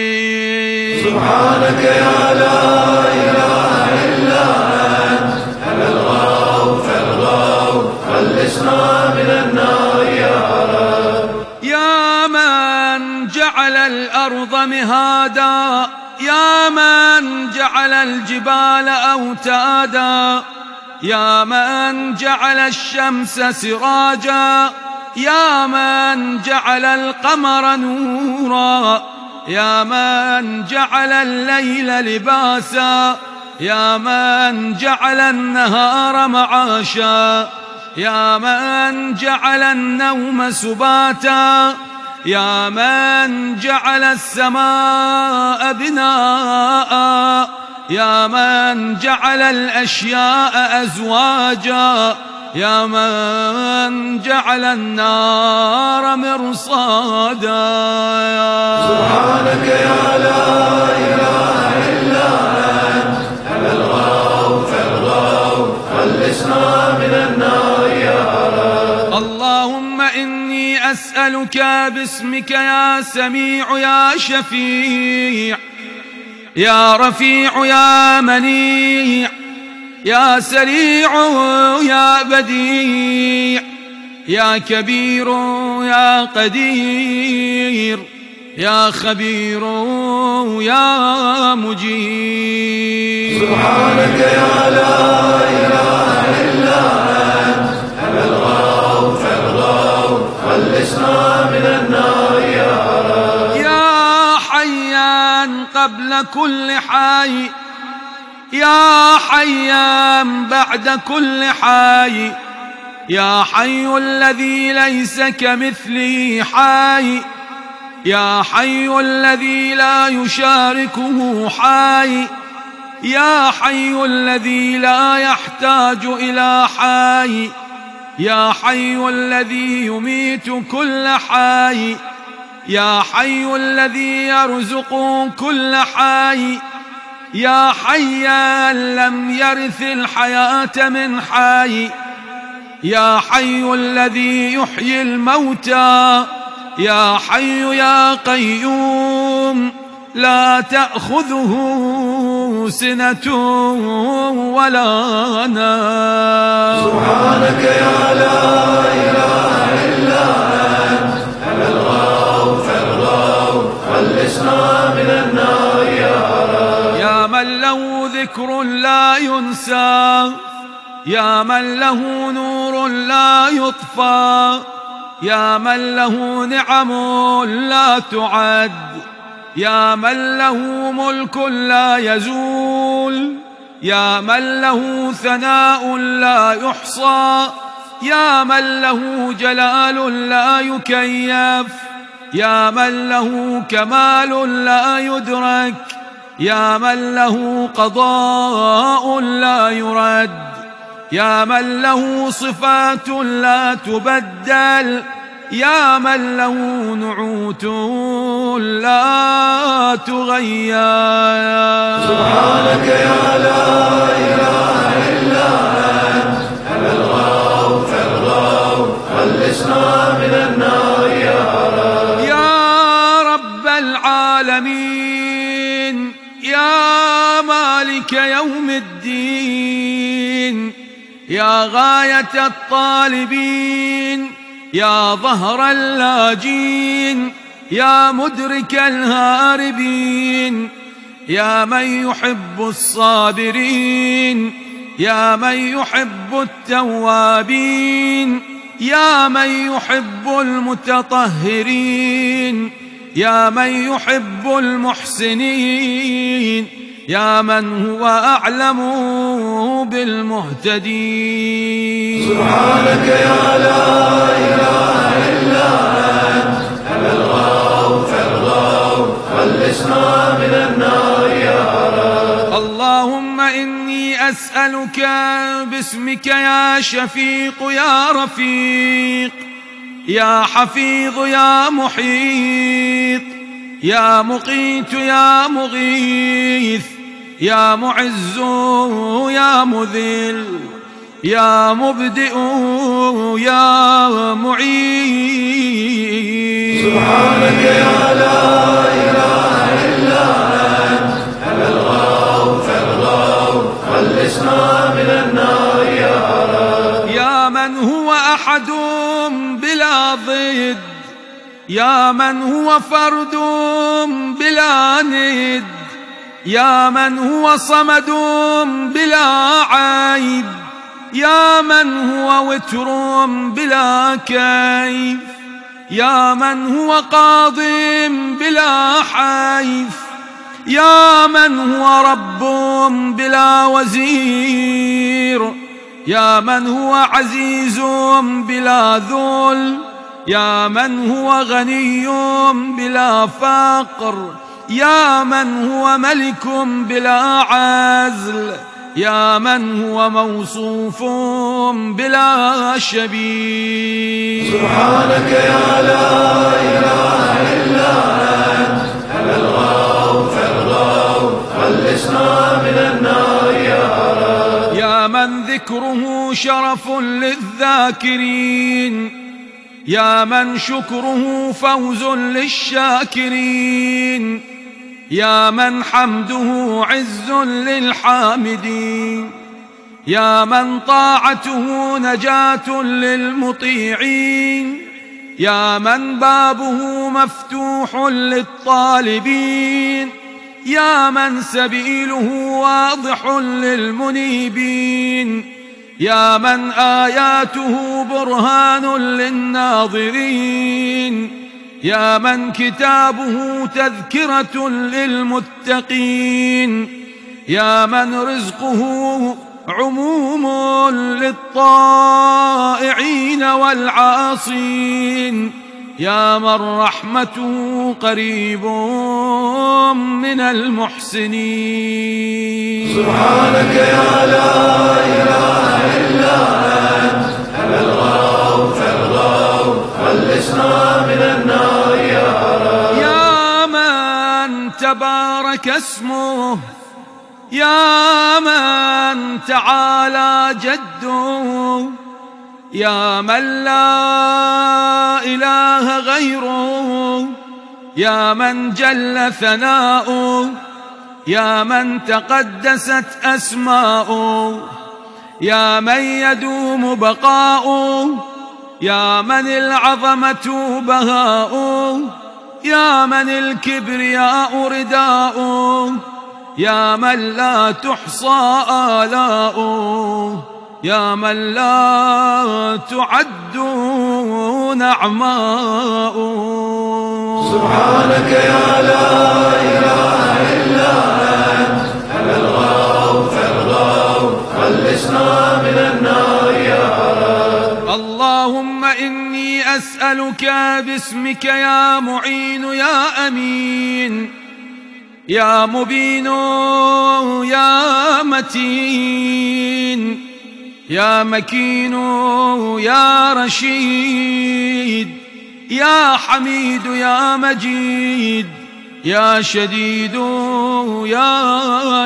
سبحانك يا لا إله إلا أنت أنا الغوث الغوث خلصنا من النار يا رب. يا من جعل الأرض مهادا يا من جعل الجبال أوتادا يا من جعل الشمس سراجا يا من جعل القمر نورا يا من جعل الليل لباسا يا من جعل النهار معاشا يا من جعل النوم سباتا يا من جعل السماء بناء يا من جعل الأشياء أزواجا يا من جعل النار مرصادا. سبحانك يا لا إله إلا أنت أنا الغوث الغوث خلصنا من النار يا رب. اللهم إني أسألك باسمك يا سميع يا شفيع يا رفيع يا منيع يا سريع يا بديع يا كبير يا قدير يا خبير يا مجير. سبحانك يا لا إله إلا أنت أنا الغوث الغوث خلصنا من النار يا رب. يا حيان قبل كل حي يا حيان بعد كل حي يا حي الذي ليس كمثله حي يا حي الذي لا يشاركه حي يا حي الذي لا يحتاج إلى حي، يا حي الذي يميت كل حي، يا حي الذي يرزق كل حي، يا حيا لم يرث الحياة من حي، يا حي الذي يحيي الموتى، يا حي يا قيوم لا تأخذه سنة ولا نوم. سبحانك يا لا إله إلا أنت، أنا الغوث الغوث خلصنا من النار يا رب. يا من له ذكر لا ينسى، يا من له نور لا يطفى، يا من له نعم لا تعد، يا من له ملك لا يزول، يا من له ثناء لا يحصى، يا من له جلال لا يكيف، يا من له كمال لا يدرك، يا من له قضاء لا يرد، يا من له صفات لا تبدل، يا من له نعوت لا تغير. سبحانك يا لا إله إلا أنت، أنا الغوث الغوث خلصنا من النار يا رب. يا رب العالمين، يا مالك يوم الدين، يا غاية الطالبين، يا ظهر اللاجين، يا مدرك الهاربين، يا من يحب الصابرين، يا من يحب التوابين، يا من يحب المتطهرين، يا من يحب المحسنين، يا من هو أعلم بالمهتدين. سبحانك يا لا إله إلا أنت، أنا الغوث الغوث خلصنا من النار يا رب. اللهم إني أسألك باسمك يا شفيق يا رفيق، يا حفيظ يا محيط، يا مقيت يا مغيث، يا معز يا مذل، يا مبدئ يا معيد. سبحانك يا لا إله إلا أنت، أنا الغوث الغوث خلصنا من النار يا رب. يا من هو أحد بلا ضد، يا من هو فرد بلا ند، يا من هو صمد بلا عيب، يا من هو وتر بلا كيف، يا من هو قاض بلا حيف، يا من هو رب بلا وزير، يا من هو عزيز بلا ذل، يا من هو غني بلا فقر، يا من هو ملك بلا عزل، يا من هو موصوف بلا شبيه. سبحانك يا لا إله إلا أنت، أنا الغوث الغوث خلصنا من النار يا رب. يا من ذكره شرف للذاكرين، يا من شكره فوز للشاكرين، يا من حمده عز للحامدين، يا من طاعته نجاة للمطيعين، يا من بابه مفتوح للطالبين، يا من سبيله واضح للمنيبين، يا من آياته برهان للناظرين، يا من كتابه تذكرة للمتقين، يا من رزقه عموم للطائعين والعاصين، يا من رحمته قريب من المحسنين. سبحانك يا لا إله إلا أنت على الغوث الغوث خلصنا من النار يا رب. يا من تبارك اسمه، يا من تعالى جده، يا من لا إله غيره، يا من جل ثناؤه، يا من تقدست أسماؤه، يا من يدوم بقاؤه، يا من العظمة بهاؤه، يا من الكبرياء رداؤه، يا من لا تحصى آلاؤه، يا من لا تعد نعماؤه. سبحانك يا لا إله إلا أنت على الغوث الغوث خلصنا من النار يا رب. اللهم إني أسألك باسمك يا معين يا أمين يا مبين يا متين يا مكين يا رشيد يا حميد يا مجيد يا شديد يا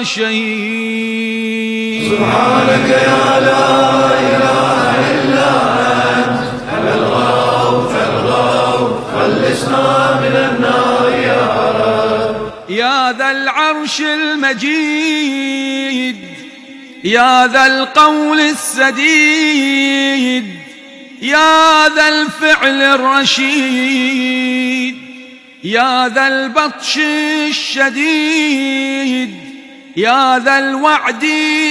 شهيد. سبحانك يا لا إله إلا أنت على الغوث الغوث خلصنا من النار يا رب. يا ذا العرش المجيد، يا ذا القول السديد، يا ذا الفعل الرشيد، يا ذا البطش الشديد، يا ذا الوعد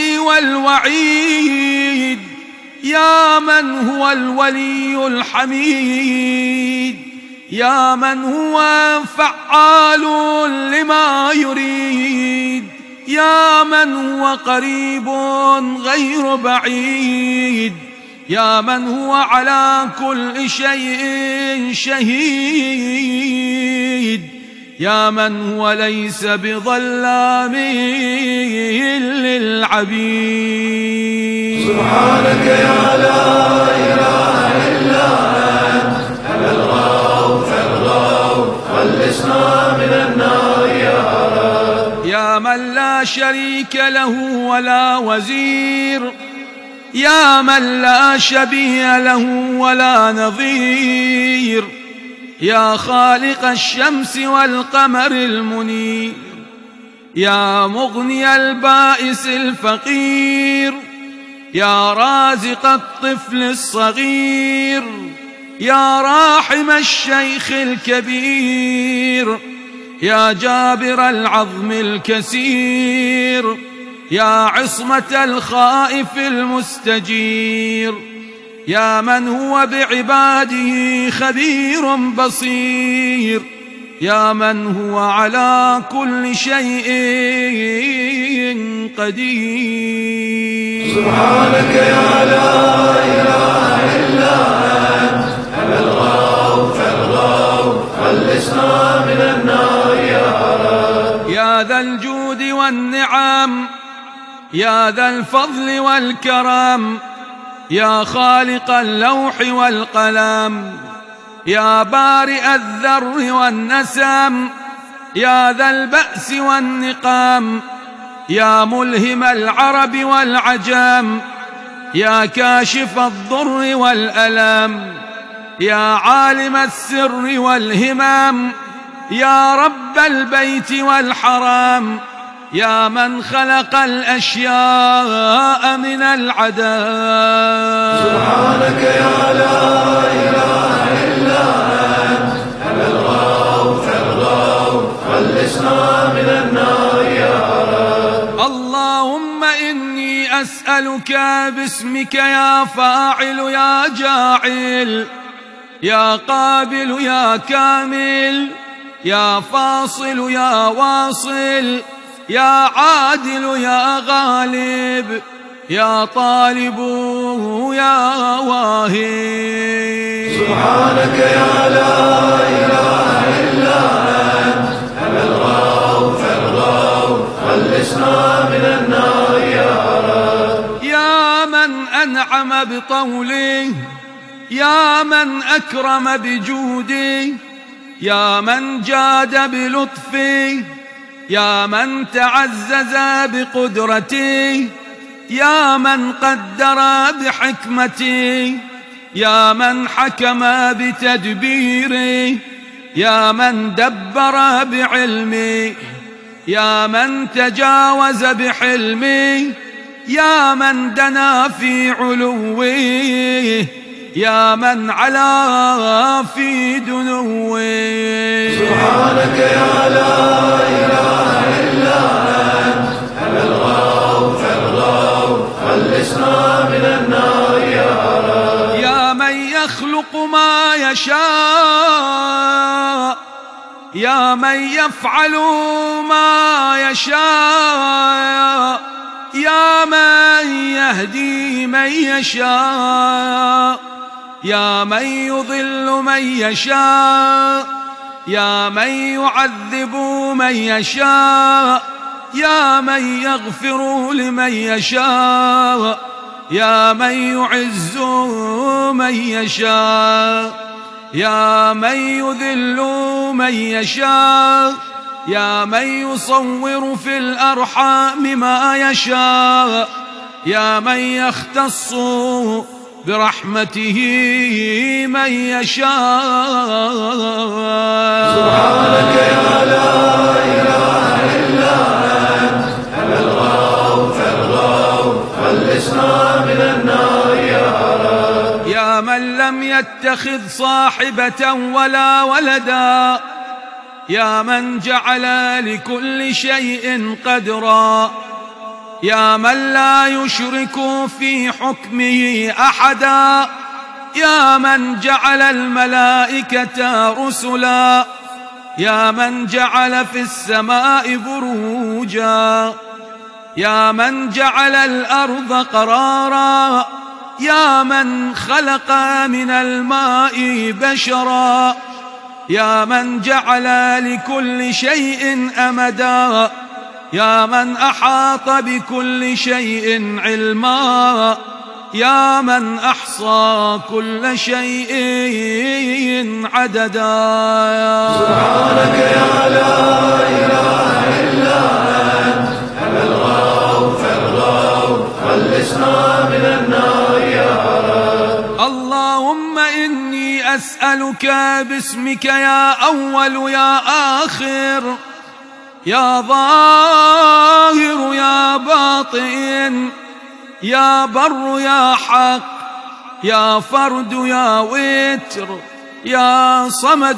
والوعيد، يا من هو الولي الحميد، يا من هو فعال لما يريد، يا من هو قريب غير بعيد، يا من هو على كل شيء شهيد، يا من هو ليس بظلام للعبيد. سبحانك يا لا إله إلا أنت على الغوث الغوث خلصنا من النار يا رب. يا من لا شريك له ولا وزير، يا من لا شبيه له ولا نظير، يا خالق الشمس والقمر المنير، يا مغني البائس الفقير، يا رازق الطفل الصغير، يا راحم الشيخ الكبير، يا جابر العظم الكسير، يا عصمة الخائف المستجير، يا من هو بعباده خبير بصير، يا من هو على كل شيء قدير. سبحانك يا لا إله إلا أنت على الغوث الغوث خلصنا من النار يا رب. يا ذا الجود والنعم، يا ذا الفضل والكرم، يا خالق اللوح والقلم، يا بارئ الذر والنسم، يا ذا البأس والنقام، يا ملهم العرب والعجم، يا كاشف الضر والألم، يا عالم السر والهمام، يا رب البيت والحرام، يا من خلق الأشياء من العدم. سبحانك يا لا إله إلا أنت على الغوث الغوث خلصنا من النار يا رب. اللهم إني أسألك باسمك يا فاعل يا جاعل، يا قابل يا كامل، يا فاصل يا واصل، يا عادل يا غالب، يا طالب يا واهب. سبحانك يا لا إله إلا أنت على الغوث الغوث خلصنا خلصنا من النار يا رب. يا من أنعم بطوله، يا من أكرم بجوده، يا من جاد بلطفه، يا من تعزز بقدرته، يا من قدر بحكمته، يا من حكم بتدبيره، يا من دبر بعلمه، يا من تجاوز بحلمه، يا من دنا في علوه، يا من علا في دنوه. سبحانك يا لا إله إلا أنت، أنا الغوث الغوث خلصنا من النار يا رب. يا من يخلق ما يشاء، يا من يفعل ما يشاء، يا من يهدي من يشاء، يا من يضل من يشاء، يا من يعذب من يشاء، يا من يغفر لمن يشاء، يا من يعز من يشاء، يا من يذل من يشاء، يا من يصور في الأرحام ما يشاء، يا من يختص برحمته من يشاء. سبحانك يا لا إله إلا أنت، أنا الغوث الغوث خلصنا من النار يا رب. يا من لم يتخذ صاحبة ولا ولدا، يا من جعل لكل شيء قدرا، يا من لا يشرك في حكمه أحدا، يا من جعل الملائكة رسلا، يا من جعل في السماء بروجا، يا من جعل الأرض قرارا، يا من خلق من الماء بشرا، يا من جعل لكل شيء أمدا، يا من أحاط بكل شيء علما، يا من أحصى كل شيء عددا. سبحانك يا لا إله إلا أنت، أنا الغوث الغوث خلصنا من النار يا رب. اللهم إني أسألك باسمك يا أول يا آخر، يا ظاهر يا باطن، يا بر يا حق، يا فرد يا وتر، يا صمد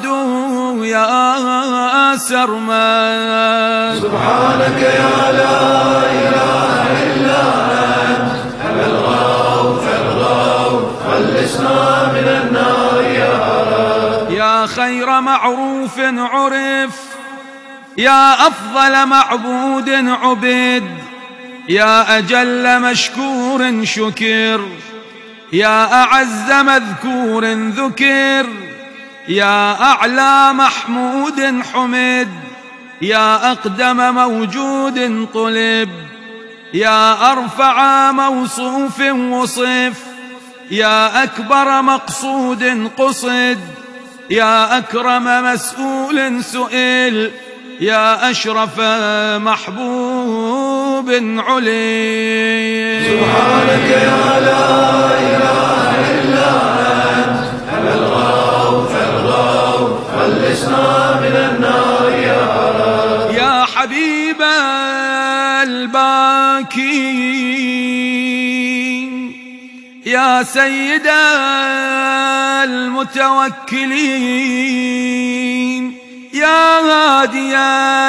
يا سرمد. سبحانك يا لا إله إلا أنت، أنا الغوث الغوث خلصنا من النار يا رب. يا خير معروف عرف، يا أفضل معبود عبد، يا أجل مشكور شكر، يا أعز مذكور ذكر، يا أعلى محمود حمد، يا أقدم موجود طلب، يا أرفع موصوف وصف، يا أكبر مقصود قصد، يا أكرم مسؤول سئل، يا أشرف محبوب علي. سبحانك يا لا إله إلا أنت، أنا الغوث الغوث خلصنا من النار يا رب. يا حبيب الباكين، يا سيد المتوكلين، يا هادي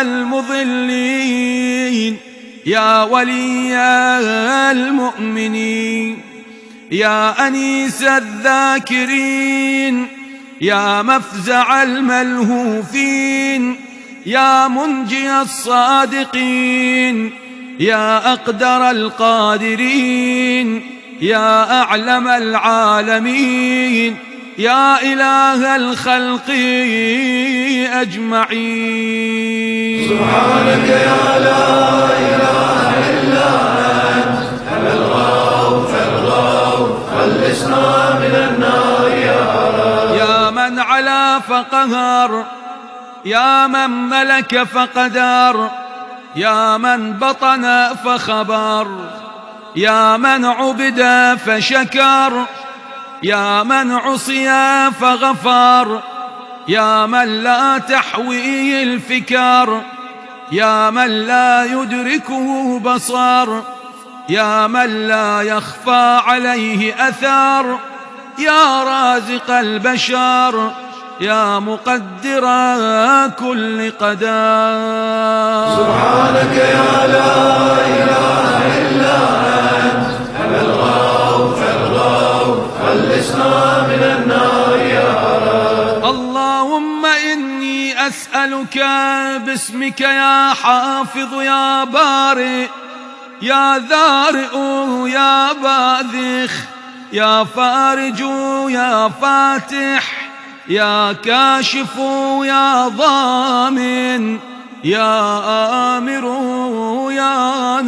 المضلين، يا ولي المؤمنين، يا أنيس الذاكرين، يا مفزع الملهوفين، يا منجي الصادقين، يا أقدر القادرين، يا أعلم العالمين، يا إله الخلق أجمعين. سبحانك يا لا إله إلا أنت، على الغوث الغوث خلصنا من النار يا رب. يا من علا فقهر، يا من ملك فقدر، يا من بطن فخبر، يا من عبد فشكر، يا من عصي فغفر، يا من لا تحويه الفكر، يا من لا يدركه بصر، يا من لا يخفى عليه أثر، يا رازق البشر، يا مقدر كل قدر. سبحانك يا لا إله إلا أنت، على الغوث الغوث خلصنا من النار يا رب. اللهم إني أسألك باسمك يا حافظ يا بارئ، يا ذارئ يا باذخ، يا فارج يا فاتح، يا كاشف يا ضامن، يا آمر يا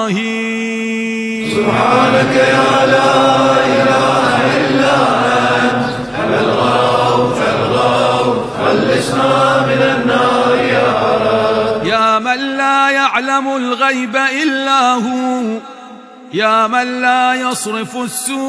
ناهي. سبحانك يا لا إله إلا أنت، على الغوث الغوث خلصنا من النار يا رب. يا من لا يعلم الغيب إلا هو، يا من لا يصرف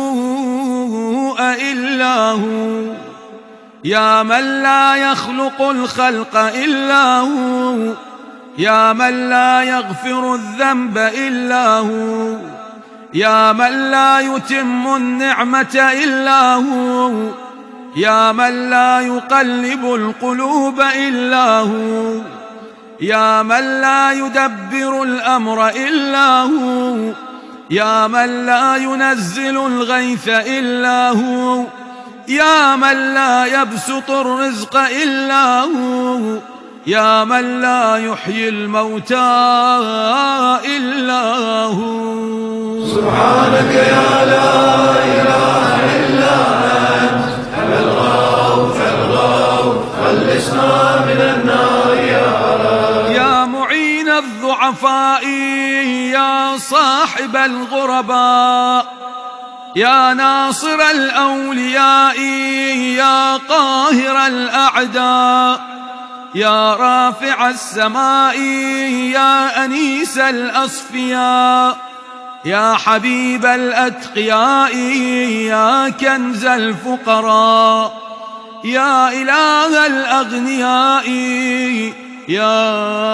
السوء إلا هو، يا من لا يخلق الخلق إلا هو، يا من لا يغفر الذنب إلا هو، يا من لا يتم النعمة إلا هو، يا من لا يقلب القلوب إلا هو، يا من لا يدبر الأمر إلا هو، يا من لا ينزل الغيث إلا هو، يا من لا يبسط الرزق إلا هو، يا من لا يحيي الموتى إلا هو. سبحانك يا لا إله إلا أنت، على الغوث الغوث خلصنا من النار يا رب. يا معين الضعفاء، يا صاحب الغرباء، يا ناصر الأولياء، يا قاهر الأعداء، يا رافع السماء، يا أنيس الأصفياء، يا حبيب الأتقياء، يا كنز الفقراء، يا إله الأغنياء، يا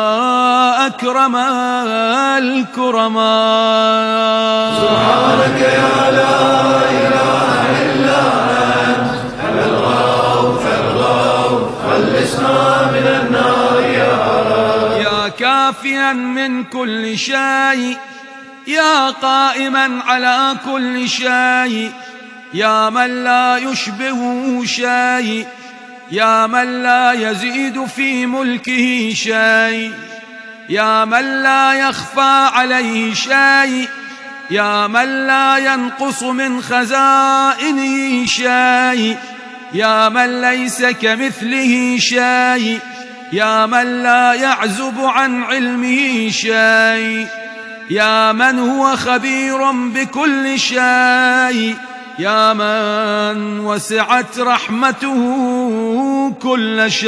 أكرم الكرماء. سبحانك يا لا إله إلا أنت، على الغوث الغوث خلصنا من النار يا رب. يا كافيا من كل شيء، يا قائما على كل شيء، يا من لا يشبهه شيء، يا من لا يزيد في ملكه شيء، يا من لا يخفى عليه شيء، يا من لا ينقص من خزائنه شيء، يا من ليس كمثله شيء، يا من لا يعزب عن علمه شيء، يا من هو خبير بكل شيء، يا من وسعت رحمته كل شيء.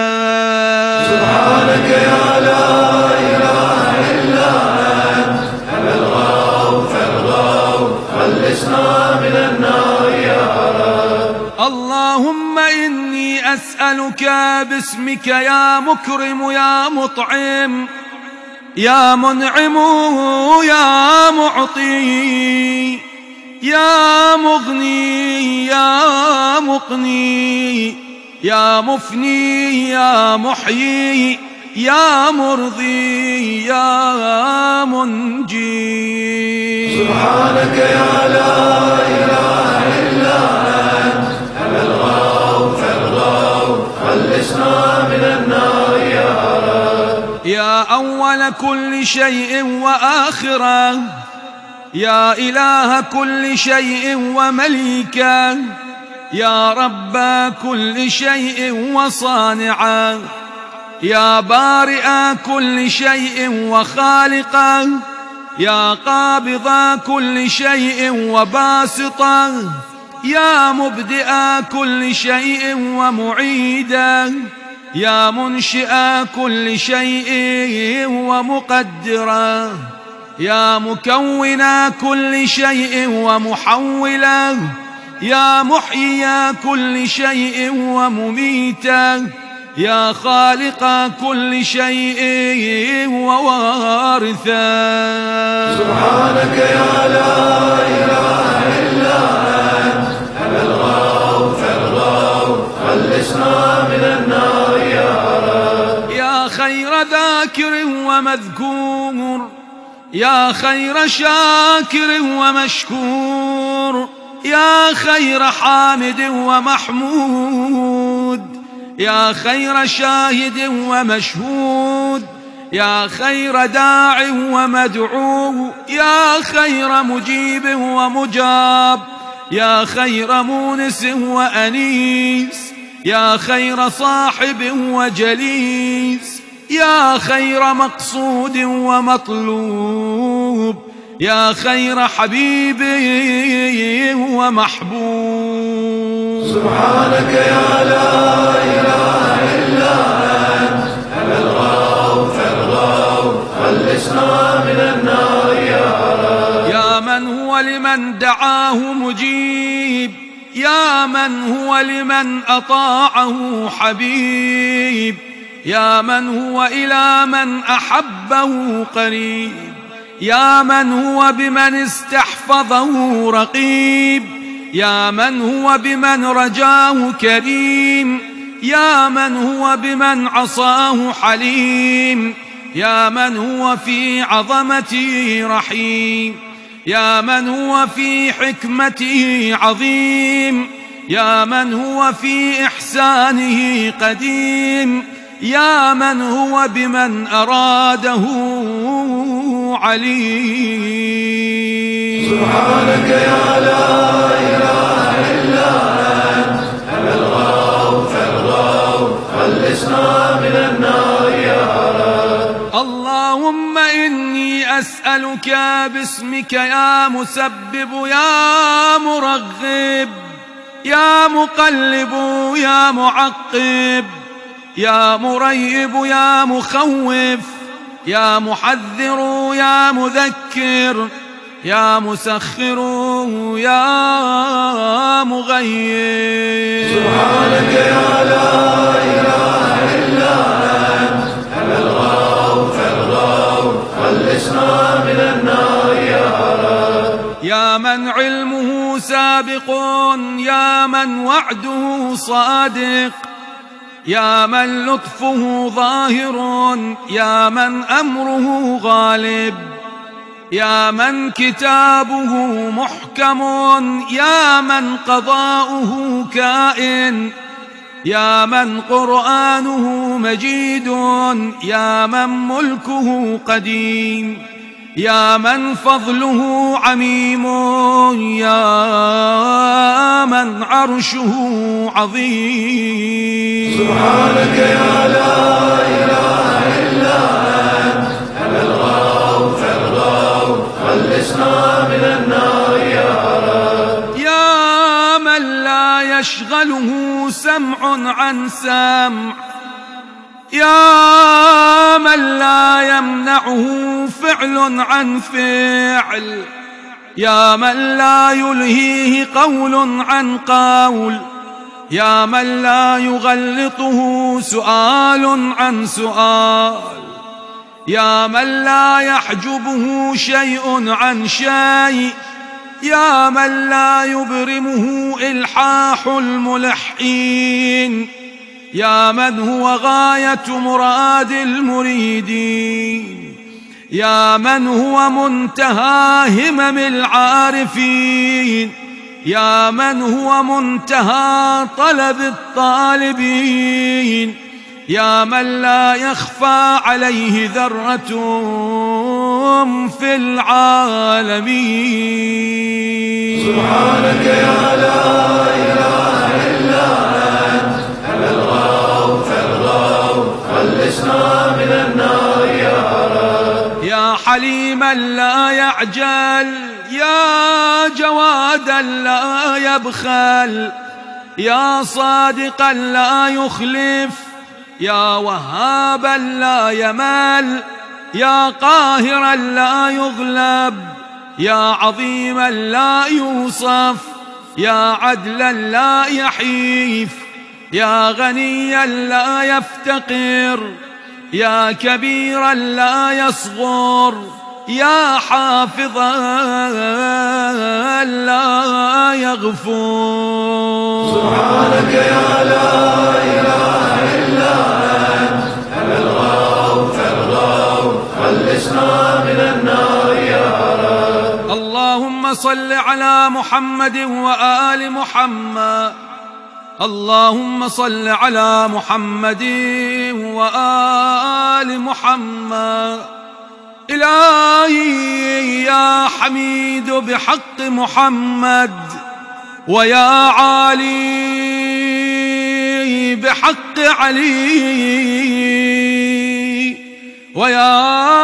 سبحانك يا لا إله إلا أنت، على الغوث الغوث خلصنا من النار يا رب. اللهم إني أسألك باسمك يا مكرم يا مطعم، يا منعم يا معطي، يا مغني يا مقني، يا مفني يا محيي، يا مرضي يا منجي. سبحانك يا لا إله إلا أنت، على الغوث الغوث خلصنا من النار يا رب. يا أول كل شيء وآخره، يا إله كل شيء ومليكه، يا رب كل شيء وصانعا، يا بارئ كل شيء وخالقا، يا قابض كل شيء وباسطا، يا مبدئ كل شيء ومعيدا، يا منشئ كل شيء ومقدرا، يا مكون كل شيء ومحولا، يا محيي كل شيء ومميتا، يا خالق كل شيء ووارثا. سبحانك يا لا إله إلا أنت، أنا الغوث الغوث خلصنا من النار يا رب. يا خير ذاكر ومذكور، يا خير شاكر ومشكور، يا خير حامد ومحمود، يا خير شاهد ومشهود، يا خير داع ومدعو، يا خير مجيب ومجاب، يا خير مونس وأنيس، يا خير صاحب وجليس، يا خير مقصود ومطلوب، يا خير حبيب ومحبوب. سبحانك يا لا إله إلا أنت، أنا الغوث الغوث خلصنا من النار يا رب. يا من هو لمن دعاه مجيب، يا من هو لمن أطاعه حبيب، يا من هو إلى من أحبه قريب، يا من هو بمن استحفظه رقيب، يا من هو بمن رجاه كريم، يا من هو بمن عصاه حليم، يا من هو في عظمته رحيم، يا من هو في حكمته عظيم، يا من هو في إحسانه قديم، يا من هو بمن أراده عليم. سبحانك يا لا إله إلا أنت، أنا الغوث الغوث خلصنا من النار يا رب. اللهم إني أسألك باسمك يا مسبب يا مرغب، يا مقلب يا معقب، يا مريب يا مخوف، يا محذر يا مذكر، يا مسخر يا مغير. سبحانك يا لا إله إلا أنت، أنا الغوث الغوث خلصنا من النار يا رب. يا من علمه سابق، يا من وعده صادق، يا من لطفه ظاهر، يا من أمره غالب، يا من كتابه محكم، يا من قضاؤه كائن، يا من قرآنه مجيد، يا من ملكه قديم، يا من فضله عميم، يا من عرشه عظيم. سبحانك يا لا إله إلا أنت، أنا الغوث الغوث خلصنا من النار يا رب. يا من لا يشغله سمع عن سمع، يا من لا يمنعه فعل عن فعل، يا من لا يلهيه قول عن قول، يا من لا يغلطه سؤال عن سؤال، يا من لا يحجبه شيء عن شيء، يا من لا يبرمه إلحاح الملحين، يا من هو غاية مراد المريدين، يا من هو منتهى همم العارفين، يا من هو منتهى طلب الطالبين، يا من لا يخفى عليه ذرة في العالمين. سبحانك يا لا إله حليما لا يعجل، يا جوادا لا يبخل، يا صادقا لا يخلف، يا وهابا لا يمل، يا قاهرا لا يغلب، يا عظيما لا يوصف، يا عدلا لا يحيف، يا غنيا لا يفتقر، يا كبيرا لا يصغر، يا حافظا لا يغفور. سبحانك يا لا إله إلا أنت، أنا الغوث الغوث خلصنا من النار يا رب. اللهم صل على محمد وآل محمد، اللهم صل على محمد وآل محمد. إلهي يا حميد بحق محمد، ويا عالي بحق علي، ويا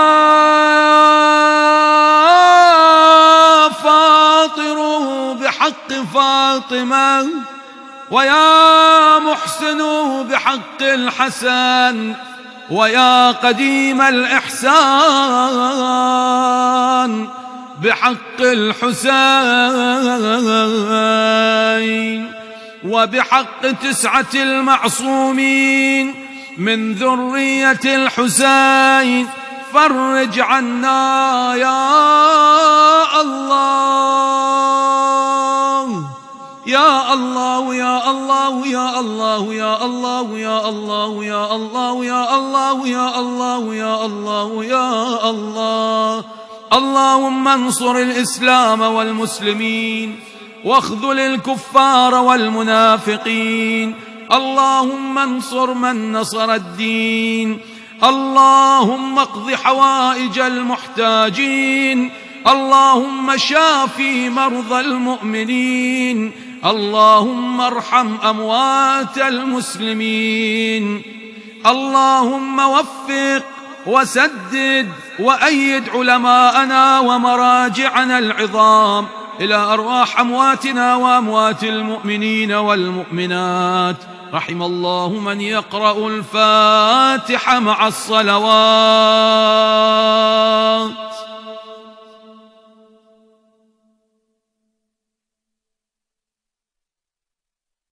فاطر بحق فاطمة، ويا محسن بحق الحسن، ويا قديم الإحسان بحق الحسين، وبحق تسعة المعصومين من ذرية الحسين، فرج عنا يا الله يا الله يا الله يا الله يا الله يا الله يا الله يا الله يا الله يا الله يا الله. اللهم انصر الإسلام والمسلمين، واخذل الكفار والمنافقين. اللهم انصر من نصر الدين. اللهم اقض حوائج المحتاجين. اللهم شافي مرضى المؤمنين. اللهم ارحم أموات المسلمين. اللهم وفق وسدد وأيد علماءنا ومراجعنا العظام إلى أرواح أمواتنا وأموات المؤمنين والمؤمنات. رحم الله من يقرأ الفاتحة مع الصلوات.